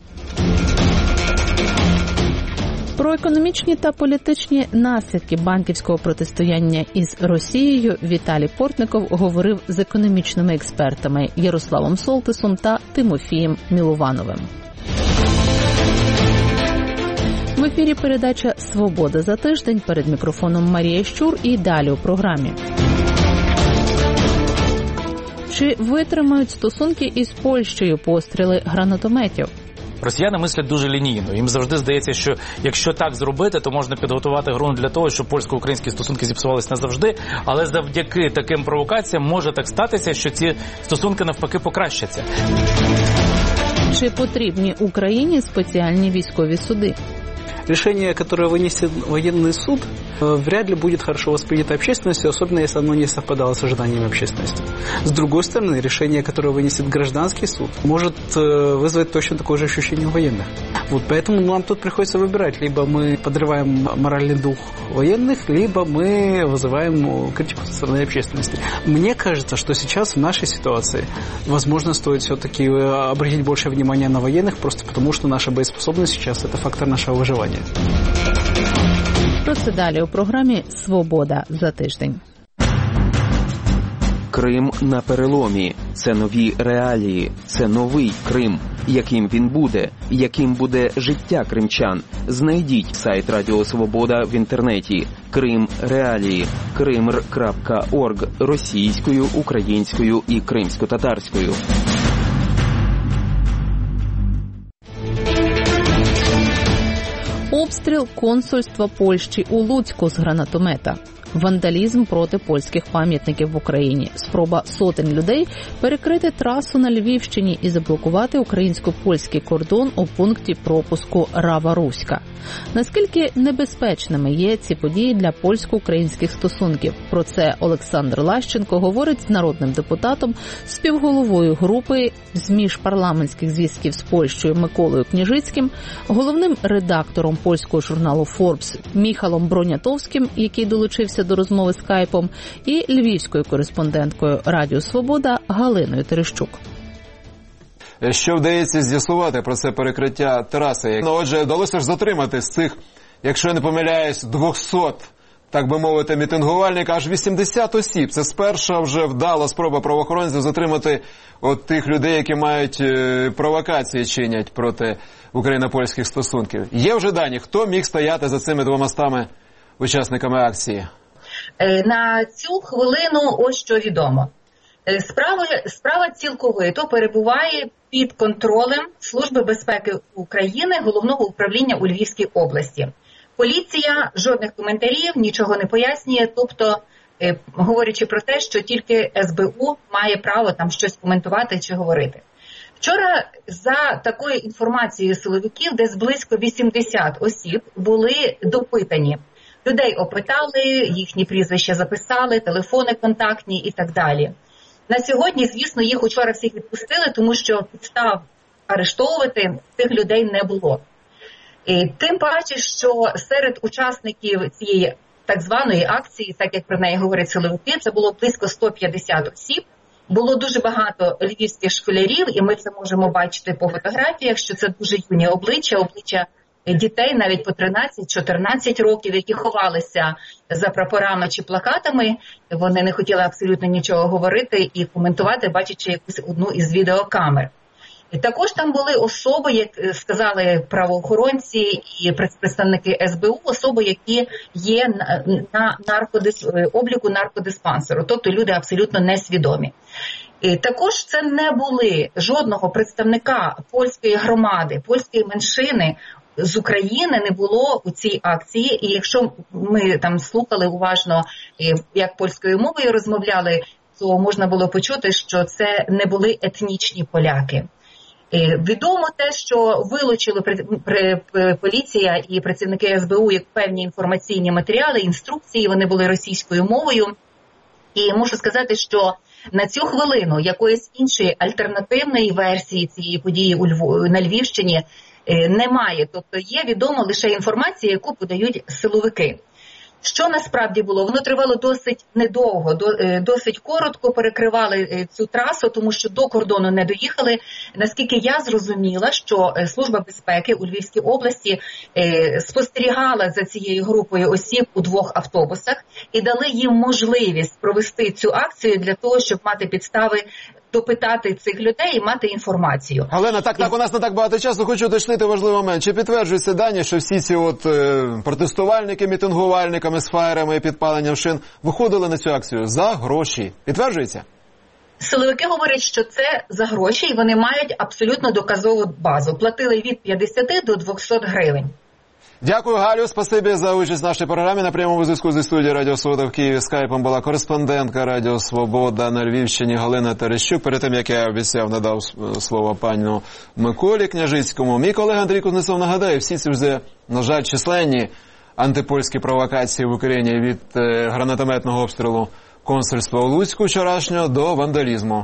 Про економічні та політичні наслідки банківського протистояння із Росією Віталій Портников говорив з економічними експертами Ярославом Солтисом та Тимофієм Міловановим. В ефірі передача «Свобода за тиждень». Перед мікрофоном Марія Щур і далі у програмі. Чи витримають стосунки із Польщею постріли гранатометів? Росіяни мислять дуже лінійно. Їм завжди здається, що якщо так зробити, то можна підготувати ґрунт для того, щоб польсько-українські стосунки зіпсувалися назавжди, але завдяки таким провокаціям може так статися, що ці стосунки навпаки покращаться. Чи потрібні Україні спеціальні військові суди? Решение, которое вынесет военный суд, вряд ли будет хорошо воспринято общественностью, особенно если оно не совпадало с ожиданиями общественности. С другой стороны, решение, которое вынесет гражданский суд, может вызвать точно такое же ощущение у военных. Поэтому нам тут приходится выбирать. Либо мы подрываем моральный дух военных, либо мы вызываем критику со стороны общественности. Мне кажется, что сейчас в нашей ситуации, возможно, стоит все-таки обратить больше внимания на военных, просто потому что наша боеспособность сейчас – это фактор нашего выживания. Про це далі у програмі «Свобода за тиждень». Крим на переломі. Це нові реалії. Це новий Крим. Яким він буде? Яким буде життя кримчан? Знайдіть сайт Радіо Свобода в інтернеті. Крим реалії. krimr.org російською, українською і кримсько-татарською. Обстріл консульства Польщі у Луцьку з гранатомета. Вандалізм проти польських пам'ятників в Україні. Спроба сотень людей перекрити трасу на Львівщині і заблокувати українсько-польський кордон у пункті пропуску Рава-Руська. Наскільки небезпечними є ці події для польсько-українських стосунків? Про це Олександр Лащенко говорить з народним депутатом, співголовою групи з міжпарламентських зв'язків з Польщею Миколою Княжицьким, головним редактором польського журналу Forbes Міхалом Бронятовським, який долучився до розмови скайпом, і львівською кореспонденткою Радіо Свобода Галиною Терещук. Що вдається з'ясувати про це перекриття траси? Отже, вдалося ж затримати з цих, якщо я не помиляюсь, 200, так би мовити, мітингувальників, аж 80 осіб. Це сперша вже вдала спроба правоохоронців затримати от тих людей, які мають провокації чинять проти україно-польських стосунків. Є вже дані, хто міг стояти за цими 200 учасниками акції? На цю хвилину ось що відомо. Справа цілковито перебуває під контролем Служби безпеки України, Головного управління у Львівській області. Поліція жодних коментарів, нічого не пояснює, тобто говорячи про те, що тільки СБУ має право там щось коментувати чи говорити. Вчора за такою інформацією силовиків десь близько 80 осіб були допитані. Людей опитали, їхні прізвища записали, телефони контактні і так далі. На сьогодні, звісно, їх учора всіх відпустили, тому що підстав арештовувати цих людей не було. І тим паче, що серед учасників цієї так званої акції, так як про неї говорять силовики, це було близько 150 осіб. Було дуже багато львівських школярів, і ми це можемо бачити по фотографіях, що це дуже юні обличчя дітей навіть по 13-14 років, які ховалися за прапорами чи плакатами. Вони не хотіли абсолютно нічого говорити і коментувати, бачачи якусь одну із відеокамер. І також там були особи, як сказали правоохоронці і представники СБУ, особи, які є на обліку наркодиспансеру, тобто люди абсолютно несвідомі. І також це не були жодного представника польської громади, польської меншини з України не було у цій акції. І якщо ми там слухали уважно, як польською мовою розмовляли, то можна було почути, що це не були етнічні поляки. Відомо те, що вилучили поліція і працівники СБУ як певні інформаційні матеріали, інструкції, вони були російською мовою. І можу сказати, що на цю хвилину якоїсь іншої альтернативної версії цієї події на Львівщині немає. Тобто є відомо лише інформація, яку подають силовики. Що насправді було? Воно тривало досить недовго, досить коротко перекривали цю трасу, тому що до кордону не доїхали. Наскільки я зрозуміла, що Служба безпеки у Львівській області спостерігала за цією групою осіб у 2 автобусах і дали їм можливість провести цю акцію для того, щоб мати підстави допитати цих людей і мати інформацію. Галина, так, у нас не так багато часу. Хочу уточнити важливий момент. Чи підтверджуються дані, що всі ці протестувальники, мітингувальниками з фаєрами і підпаленням шин виходили на цю акцію за гроші? Підтверджується? Силовики говорять, що це за гроші, і вони мають абсолютно доказову базу. Платили від 50 до 200 гривень. Дякую, Галю, спасибі за участь в нашій програмі. На прямому зв'язку зі студією Радіо Свобода в Києві скайпом була кореспондентка Радіо Свобода на Львівщині Галина Терещук. Перед тим, як я обіцяв, надав слово пану Миколі Княжицькому. Мій колега Андрій Кузнецов нагадає, всі ці вже, на жаль, численні антипольські провокації в Україні від гранатометного обстрілу консульства у Луцьку вчорашнього до вандалізму.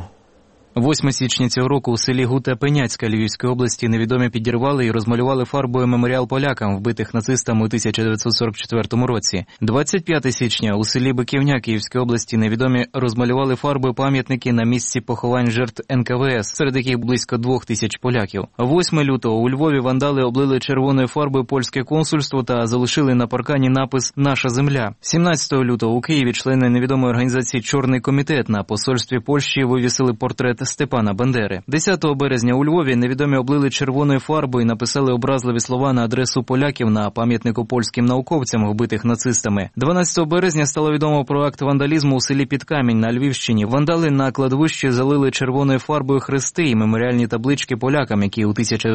8 січня цього року у селі Гута Пеняцька Львівської області невідомі підірвали і розмалювали фарбою меморіал полякам, вбитих нацистами у 1944 році. 25 січня у селі Биківня Київської області невідомі розмалювали фарбою пам'ятники на місці поховань жертв НКВС, серед яких близько 2000 поляків. 8 лютого у Львові вандали облили червоною фарбою польське консульство та залишили на паркані напис «Наша земля». 17 лютого у Києві члени невідомої організації «Чорний комітет» на посольстві Польщі вивісили портрет Степана Бандери. 10 березня у Львові невідомі облили червоною фарбою і написали образливі слова на адресу поляків на пам'ятнику польським науковцям, вбитих нацистами. 12 березня стало відомо про акт вандалізму у селі Підкамінь на Львівщині. Вандали на кладовищі залили червоною фарбою хрести і меморіальні таблички полякам, які у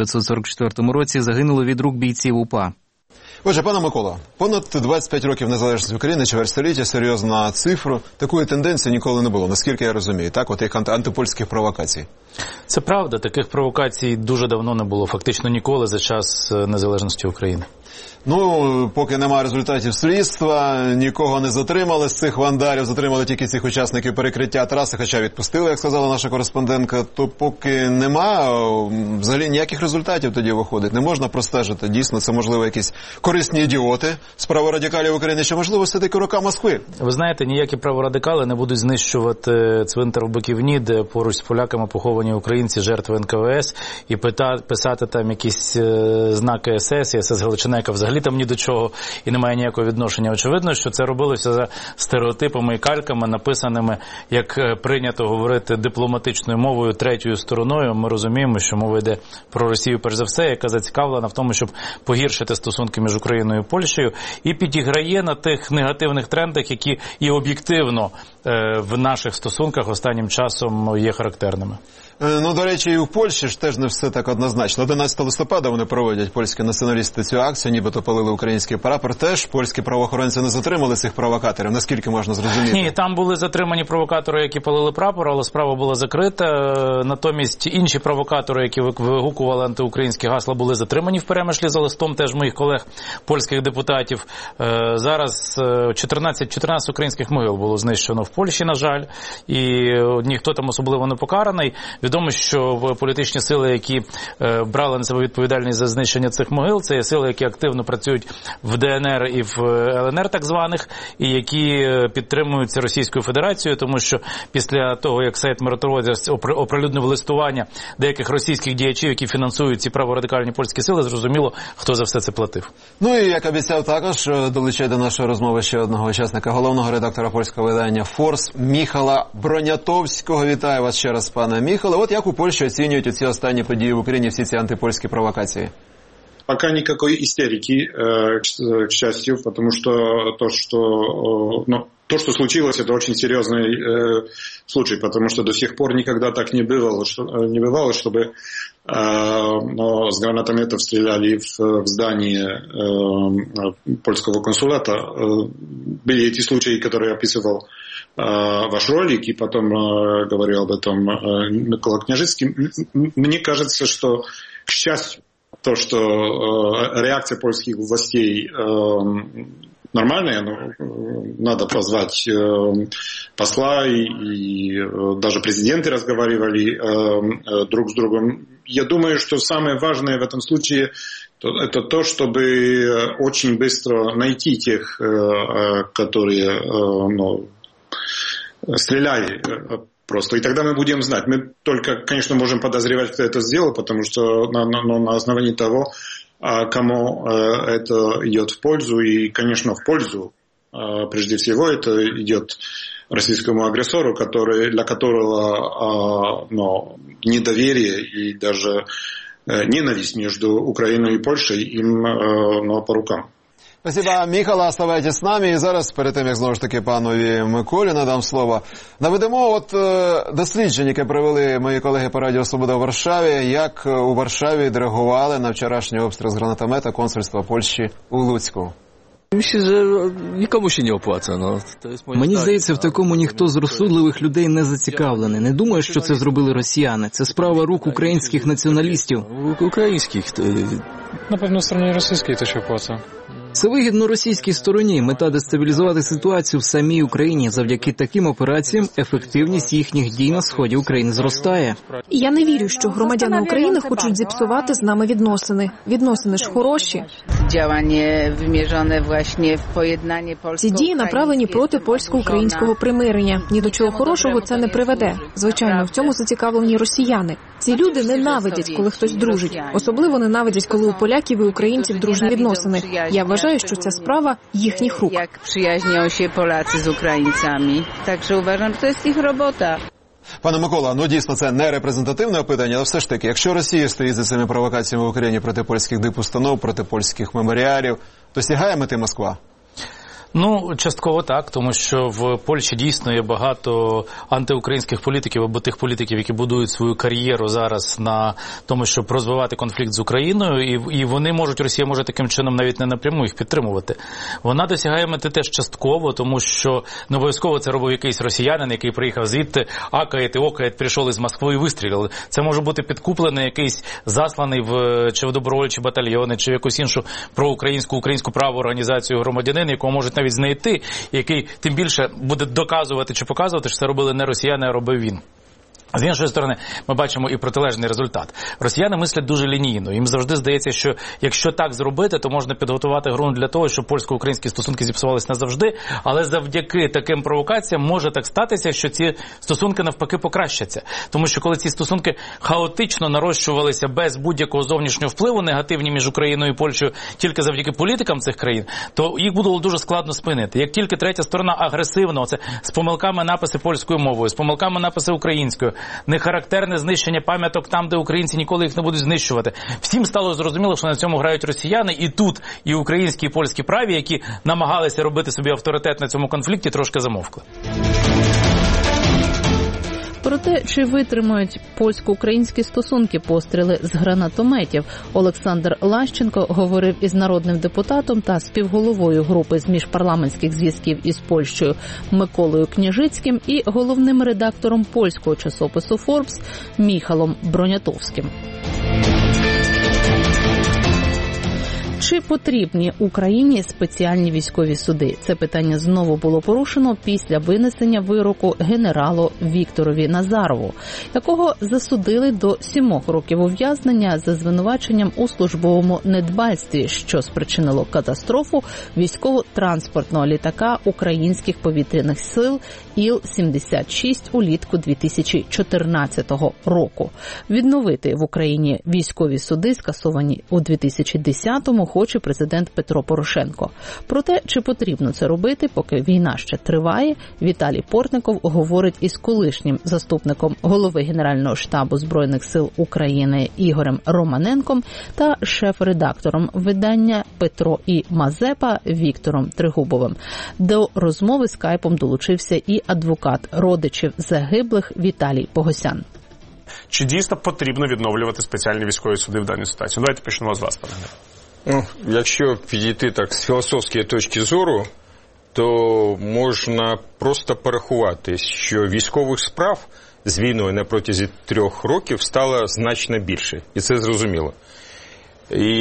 1944 році загинули від рук бійців УПА. Отже, пане Микола, понад 25 років незалежності України, чверть століття, серйозна цифра. Такої тенденції ніколи не було, наскільки я розумію, так? От як антипольських провокацій. Це правда, таких провокацій дуже давно не було, фактично ніколи за час незалежності України. Ну, поки немає результатів слідства, нікого не затримали з цих вандалів, затримали тільки цих учасників перекриття траси, хоча відпустили, як сказала наша кореспондентка, то поки нема, взагалі ніяких результатів тоді виходить. Не можна простежити, дійсно, це можливо якісь корисні ідіоти з праворадикалів України, чи можливо все-таки рука Москви? Ви знаєте, ніякі праворадикали не будуть знищувати цвинтар в Биківні, де поруч з поляками поховані українці, жертви НКВС, і писати там якісь знаки СС і СС Галичина, яка взагалі там ні до чого і не має ніякого відношення. Очевидно, що це робилося за стереотипами і кальками, написаними, як прийнято говорити дипломатичною мовою, третьою стороною. Ми розуміємо, що мова йде про Росію, перш за все, яка зацікавлена в тому, щоб погіршити стосунки між Україною і Польщею, і підіграє на тих негативних трендах, які і об'єктивно в наших стосунках останнім часом є характерними. Ну, до речі, і в Польщі ж теж не все так однозначно. 11 листопада вони проводять, польські націоналісти, цю акцію, нібито палили український прапор. Теж польські правоохоронці не затримали цих провокаторів, наскільки можна зрозуміти? Ні, там були затримані провокатори, які палили прапор, але справа була закрита. Натомість інші провокатори, які вигукували антиукраїнські гасла, були затримані в Перемишлі за листом теж моїх колег. польських депутатів. Зараз 14 українських могил було знищено в Польщі, на жаль, і ніхто там особливо не покараний. Відомо, що політичні сили, які брали на себе відповідальність за знищення цих могил, це є сили, які активно працюють в ДНР і в ЛНР так званих, і які підтримуються Російською Федерацією, тому що після того, як сайт Миротворця оприлюднив листування деяких російських діячів, які фінансують ці праворадикальні польські сили, зрозуміло, хто за все це платив. Ну і, як обіцяв, також долучає до нашої розмови ще одного учасника, головного редактора польського видання «Форс» Міхала Бронятовського. Вітаю вас ще раз, пане Міхале. От як у Польщі оцінюють оці останні події в Україні, всі ці антипольські провокації? Пока никакой истерики, к счастью, потому что то, что случилось, это очень серьезный случай, потому что до сих пор никогда так не бывало, чтобы с гранатометов стреляли в здание польского консулата. Были эти случаи, которые описывал ваш ролик, и потом говорил об этом Микола Княжицкий. Мне кажется, что, к счастью, то, что реакция польских властей нормальная, надо позвать посла, и даже президенты разговаривали друг с другом. Я думаю, что самое важное в этом случае это то, чтобы очень быстро найти тех, которые стреляли просто. И тогда мы будем знать. Мы только, конечно, можем подозревать, кто это сделал, потому что на основании того, кому это идет в пользу, и, конечно, в пользу, прежде всего, это идет российскому агрессору, для которого недоверие и даже ненависть между Украиной и Польшей им по рукам. Спасибо, Міхала, оставайтесь з нами. І зараз, перед тим, як знову ж таки панові Миколі надам слово, наведемо дослідження, яке провели мої колеги по Радіо Свобода в Варшаві, як у Варшаві відреагували на вчорашній обстріл з гранатомета консульства Польщі у Луцьку. Мені здається, в такому ніхто з розсудливих людей не зацікавлений. Не думаю, що це зробили росіяни. Це справа рук українських націоналістів. Напевно, в стороні російської то що паца. Це вигідно російській стороні. Мета – дестабілізувати ситуацію в самій Україні. Завдяки таким операціям ефективність їхніх дій на сході України зростає. Я не вірю, що громадяни України хочуть зіпсувати з нами відносини. Відносини ж хороші. Ці дії направлені проти польсько-українського примирення. Ні до чого хорошого це не приведе. Звичайно, в цьому зацікавлені росіяни. Ці люди ненавидять, коли хтось дружить. Особливо ненавидять, коли у поляків і українців дружні відносини. Я вважаю, що ця справа їхніх рук. Як przyjaźnią поляки з українцями. Так що вважаю, що це їх робота. Пане Микола, дійсно це не репрезентативне опитання, але все ж таки, якщо Росія стоїть за цими провокаціями в Україні проти польських дипустанов, проти польських меморіалів, то сягає мети Москва? Частково так, тому що в Польщі дійсно є багато антиукраїнських політиків або тих політиків, які будують свою кар'єру зараз на тому, щоб розвивати конфлікт з Україною, і Росія може таким чином навіть не напряму їх підтримувати. Вона досягає мети теж частково, тому що не обов'язково це робив якийсь росіянин, який приїхав звідти, окает, прийшов із Москви і вистрілили. Це може бути підкуплений якийсь засланий чи в добровольчі батальйони, чи в якусь іншу проукраїнську праву організацію громадянин, якого можуть навіть знайти, який тим більше буде доказувати чи показувати, що це робили не росіяни, а робив він. З іншої сторони, ми бачимо і протилежний результат. Росіяни мислять дуже лінійно. Їм завжди здається, що якщо так зробити, то можна підготувати ґрунт для того, щоб польсько-українські стосунки зіпсувалися назавжди, але завдяки таким провокаціям може так статися, що ці стосунки навпаки покращаться. Тому що коли ці стосунки хаотично нарощувалися без будь-якого зовнішнього впливу, негативні між Україною і Польщею, тільки завдяки політикам цих країн, то їх було дуже складно спинити. Як тільки третя сторона агресивно, це з помилками написи польською мовою, з помилками написи українською, нехарактерне знищення пам'яток там, де українці ніколи їх не будуть знищувати. Всім стало зрозуміло, що на цьому грають росіяни, і тут і українські, і польські праві, які намагалися робити собі авторитет на цьому конфлікті, трошки замовкли. Про те, чи витримають польсько-українські стосунки постріли з гранатометів, Олександр Лащенко говорив із народним депутатом та співголовою групи з міжпарламентських зв'язків із Польщею Миколою Княжицьким і головним редактором польського часопису «Форбс» Міхалом Бронятовським. Чи потрібні Україні спеціальні військові суди? Це питання знову було порушено після винесення вироку генералу Вікторові Назарову, якого засудили до 7 років ув'язнення за звинуваченням у службовому недбальстві, що спричинило катастрофу військово-транспортного літака українських повітряних сил Іл-76 улітку 2014 року. Відновити в Україні військові суди, скасовані у 2010-му, хоче президент Петро Порошенко. Про те, чи потрібно це робити, поки війна ще триває, Віталій Портников говорить із колишнім заступником голови Генерального штабу Збройних сил України Ігорем Романенком та шеф-редактором видання Петро І. Мазепа Віктором Тригубовим. До розмови скайпом долучився і адвокат родичів загиблих Віталій Погосян. Чи дійсно потрібно відновлювати спеціальні військові суди в даній ситуації? Давайте почнемо з вас, пане. Якщо підійти так з філософської точки зору, то можна просто порахувати, що військових справ з війною на протязі 3 років стало значно більше. І це зрозуміло. І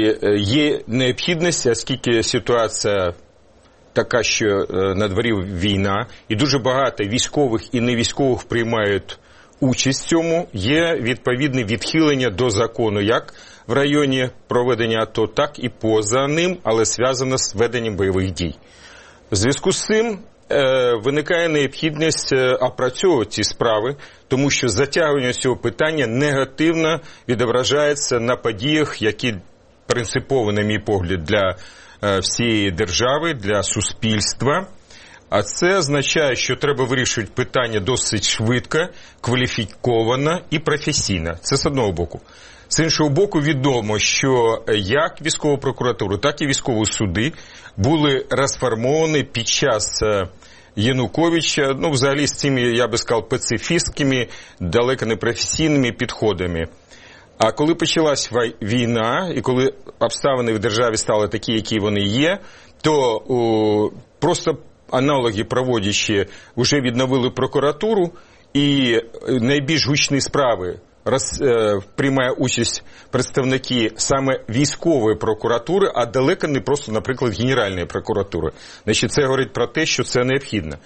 є необхідність, оскільки ситуація така, що на дворі війна, і дуже багато військових і невійськових приймають участь в цьому, є відповідне відхилення до закону, як в районі проведення АТО, так і поза ним, але зв'язано з веденням бойових дій. В зв'язку з цим виникає необхідність опрацьовувати ці справи, тому що затягування цього питання негативно відображається на подіях, які принципові, на мій погляд, для всієї держави, для суспільства. А це означає, що треба вирішувати питання досить швидко, кваліфіковано і професійно. Це з одного боку. З іншого боку, відомо, що як військова прокуратура, так і військові суди були розформовані під час Януковича, взагалі з цими, я би сказав, пацифістськими, далеко не професійними підходами. А коли почалась війна, і коли обставини в державі стали такі, які вони є, то просто аналоги проводячи вже відновили прокуратуру, і найбільш гучні справи приймає участь представники саме військової прокуратури, а далеко не просто, наприклад, Генеральної прокуратури. Значить, це говорить про те, що це необхідно.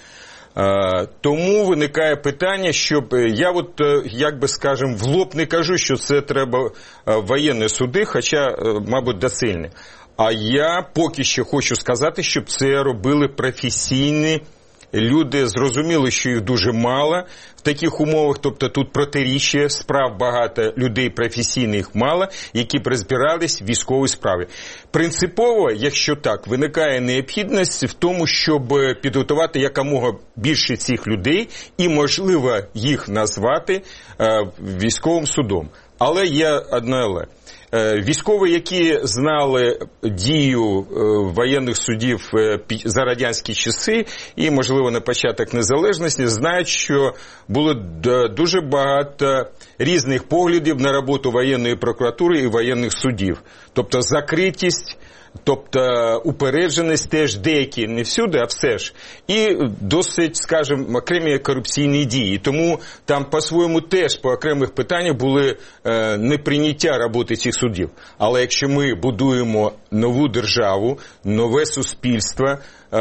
Тому виникає питання, щоб я як би скажемо, в лоб не кажу, що це треба воєнні суди, хоча, мабуть, доцільні. А я поки що хочу сказати, щоб це робили професійні люди, зрозуміли, що їх дуже мало в таких умовах, тобто тут протиріччя, справ багато, людей професійних мало, які розбирались в військовій справі. Принципово, якщо так, виникає необхідність в тому, щоб підготувати якомога більше цих людей і, можливо, їх назвати військовим судом. Але є одне але. Військові, які знали дію воєнних судів за радянські часи і, можливо, на початок незалежності, знають, що було дуже багато різних поглядів на роботу воєнної прокуратури і воєнних судів. Тобто закритість, тобто упередженість теж деякі, не всюди, а все ж. І досить, скажімо, окремі корупційні дії. Тому там по-своєму теж по окремих питаннях були неприйняття роботи цих судів. Але якщо ми будуємо нову державу, нове суспільство,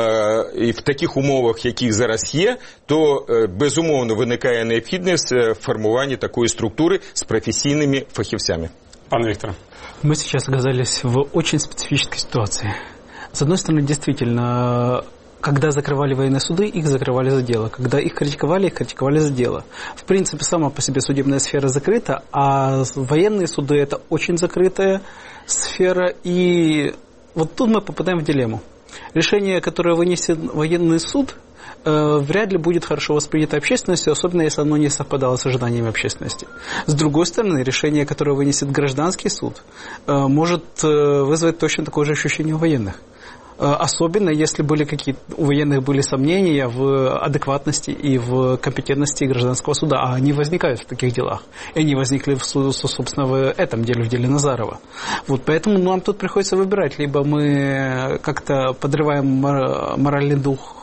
і в таких умовах, яких зараз є, то безумовно виникає необхідність формування такої структури з професійними фахівцями. Пан Виктор. Мы сейчас оказались в очень специфической ситуации. С одной стороны, действительно, когда закрывали военные суды, их закрывали за дело. Когда их критиковали за дело. В принципе, сама по себе судебная сфера закрыта, а военные суды – это очень закрытая сфера. И вот тут мы попадаем в дилемму. Решение, которое вынесет военный суд, вряд ли будет хорошо воспринято общественностью, особенно если оно не совпадало с ожиданиями общественности. С другой стороны, решение, которое вынесет гражданский суд, может вызвать точно такое же ощущение у военных. Особенно, если у военных были сомнения в адекватности и в компетентности гражданского суда, а они возникают в таких делах. И они возникли, собственно, в этом деле, в деле Назарова. Вот поэтому нам тут приходится выбирать. Либо мы как-то подрываем моральный дух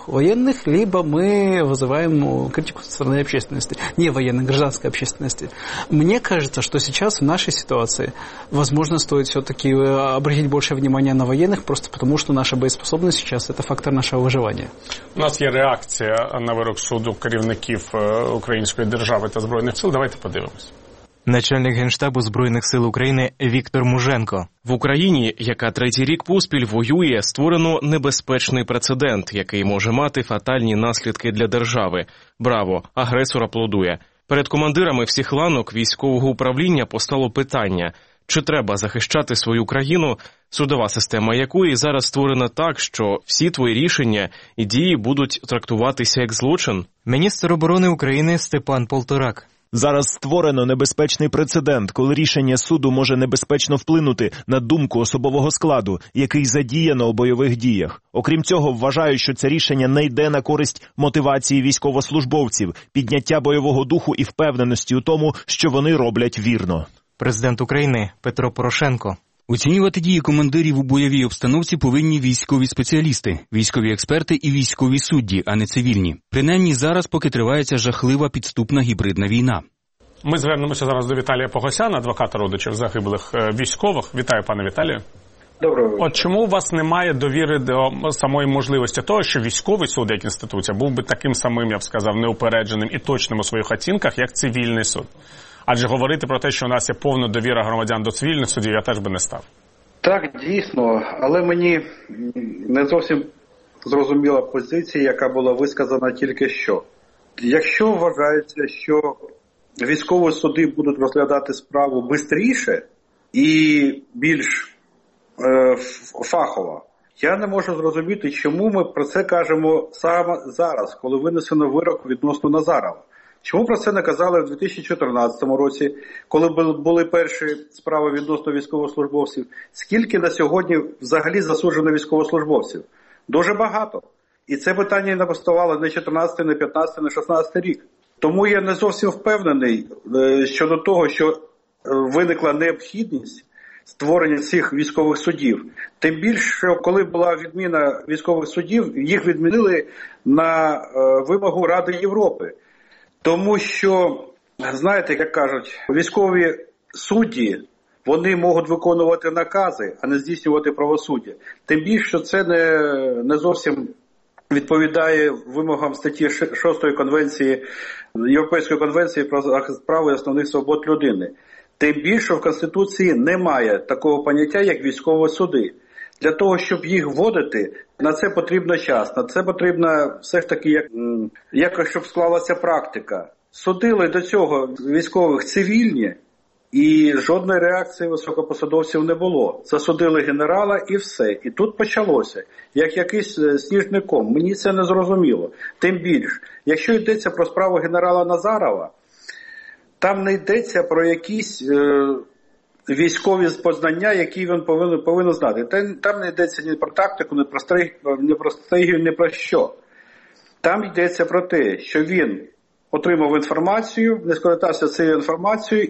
военных, либо мы вызываем критику со стороны общественности, не военной, гражданской общественности. Мне кажется, что сейчас в нашей ситуации, возможно, стоит все-таки обратить больше внимания на военных, просто потому что наша боеспособность сейчас – это фактор нашего виживання. У нас є реакція на вирок суду керівників Української держави та Збройних сил. Давайте подивимось. Начальник Генштабу Збройних сил України Віктор Муженко. В Україні, яка третій рік поспіль воює, створено небезпечний прецедент, який може мати фатальні наслідки для держави. Браво! Агресор аплодує. Перед командирами всіх ланок військового управління постало питання, чи треба захищати свою країну, судова система якої зараз створена так, що всі твої рішення і дії будуть трактуватися як злочин? Міністр оборони України Степан Полторак. Зараз створено небезпечний прецедент, коли рішення суду може небезпечно вплинути на думку особового складу, який задіяно у бойових діях. Окрім цього, вважаю, що це рішення не йде на користь мотивації військовослужбовців, підняття бойового духу і впевненості у тому, що вони роблять вірно. Президент України Петро Порошенко. Оцінювати дії командирів у бойовій обстановці повинні військові спеціалісти, військові експерти і військові судді, а не цивільні. Принаймні зараз, поки триває ця жахлива підступна гібридна війна. Ми звернемося зараз до Віталія Погосяна, адвоката родичів загиблих військових. Вітаю, пане Віталію. Доброго. От чому у вас немає довіри до самої можливості того, що військовий суд, як інституція, був би таким самим, я б сказав, неупередженим і точним у своїх оцінках, як цивільний суд? Адже говорити про те, що у нас є повна довіра громадян до цивільних судів, я теж би не став. Так, дійсно, але мені не зовсім зрозуміла позиція, яка була висказана тільки що. Якщо вважається, що військові суди будуть розглядати справу швидше і більш фахово, я не можу зрозуміти, чому ми про це кажемо саме зараз, коли винесено вирок відносно Назарова. Чому про це не казали в 2014 році, коли були перші справи відносно військовослужбовців? Скільки на сьогодні взагалі засуджено військовослужбовців? Дуже багато. І це питання не поставало не 14, не 15, не 16 рік. Тому я не зовсім впевнений щодо того, що виникла необхідність створення цих військових судів. Тим більше, коли була відміна військових судів, їх відмінили на вимогу Ради Європи. Тому що, знаєте, як кажуть, військові судді, вони можуть виконувати накази, а не здійснювати правосуддя. Тим більше, що це не зовсім відповідає вимогам статті 6 Конвенції, Європейської конвенції про захист прав і основних свобод людини. Тим більше в Конституції немає такого поняття, як військові суди. Для того, щоб їх вводити, на це потрібно час, на це потрібно все ж таки, якось, щоб склалася практика. Судили до цього військових цивільні, і жодної реакції високопосадовців не було. Засудили генерала і все. І тут почалося, як якийсь сніжником. Мені це не зрозуміло. Тим більше, якщо йдеться про справу генерала Назарова, там не йдеться про якісь військові познання, які він повинен знати. Там не йдеться ні про тактику, ні про стратегію, ні про що. Там йдеться про те, що він отримав інформацію, не скористався цією інформацією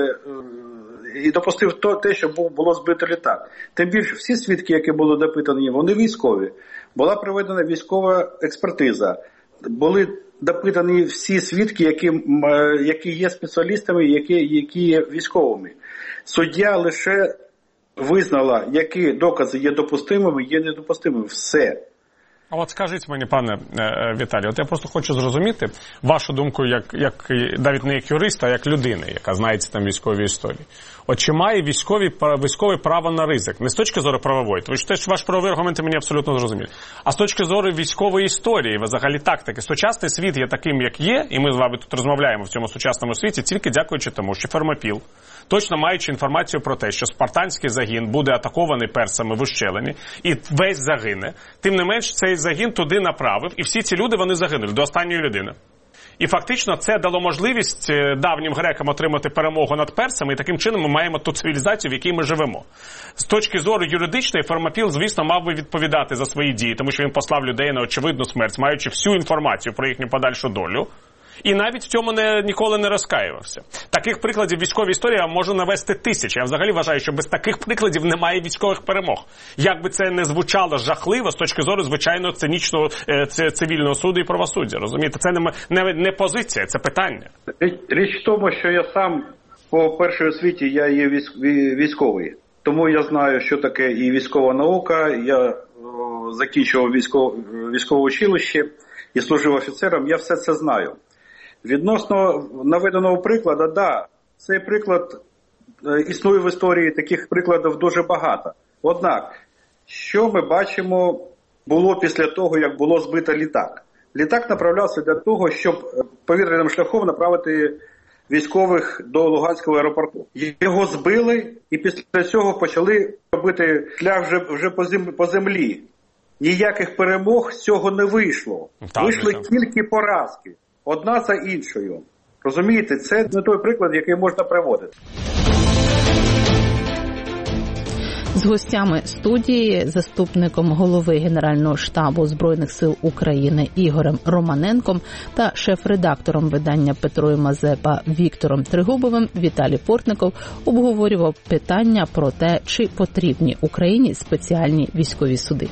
і допустив те, що було збито літак. Тим більше всі свідки, які були допитані, вони військові. Була проведена військова експертиза. Були допитані всі свідки, які є спеціалістами, які є військовими. Суддя лише визнала, які докази є допустимими, є недопустимими. Все. А от скажіть мені, пане Віталій, от я просто хочу зрозуміти вашу думку, як навіть не як юриста, а як людини, яка знається там військовій історії. От чи має військовий право на ризик? Не з точки зору правової, тому що ваш правовий аргументи мені абсолютно зрозумілі, а з точки зору військової історії, взагалі тактики. Сучасний світ є таким, як є, і ми з вами тут розмовляємо в цьому сучасному світі тільки дякуючи тому, що Фермопіл, точно маючи інформацію про те, що спартанський загін буде атакований персами в ущелині, і весь загине, тим не менш цей загін туди направив, і всі ці люди, вони загинули до останньої людини. І фактично це дало можливість давнім грекам отримати перемогу над персами, і таким чином ми маємо ту цивілізацію, в якій ми живемо. З точки зору юридичної, Фермопіл, звісно, мав би відповідати за свої дії, тому що він послав людей на очевидну смерть, маючи всю інформацію про їхню подальшу долю. І навіть в цьому ніколи не розкаювався. Таких прикладів в військовій історії я можу навести тисячі. Я взагалі вважаю, що без таких прикладів немає військових перемог. Як би це не звучало жахливо з точки зору звичайного цинічного цивільного суду і правосуддя. Розумієте, це не позиція, це питання. Річ в тому, що я сам по першій освіті я є військовий. Тому я знаю, що таке і військова наука. Я закінчував військове училище і служив офіцером. Я все це знаю. Відносно наведеного прикладу, да, цей приклад існує в історії, таких прикладів дуже багато. Однак, що ми бачимо було після того, як було збито літак? Літак направлявся для того, щоб повітряним шляхом направити військових до Луганського аеропорту. Його збили і після цього почали робити шлях вже по землі. Ніяких перемог з цього не вийшло. Вийшли тільки поразки. Одна за іншою. Розумієте, це не той приклад, який можна приводити. З гостями студії, заступником голови Генерального штабу Збройних сил України Ігорем Романенком та шеф-редактором видання Петро і Мазепа Віктором Тригубовим Віталій Портников обговорював питання про те, чи потрібні Україні спеціальні військові суди.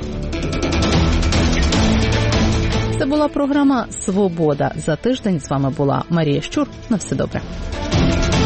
Це була програма «Свобода». За тиждень з вами була Марія Щур. На все добре.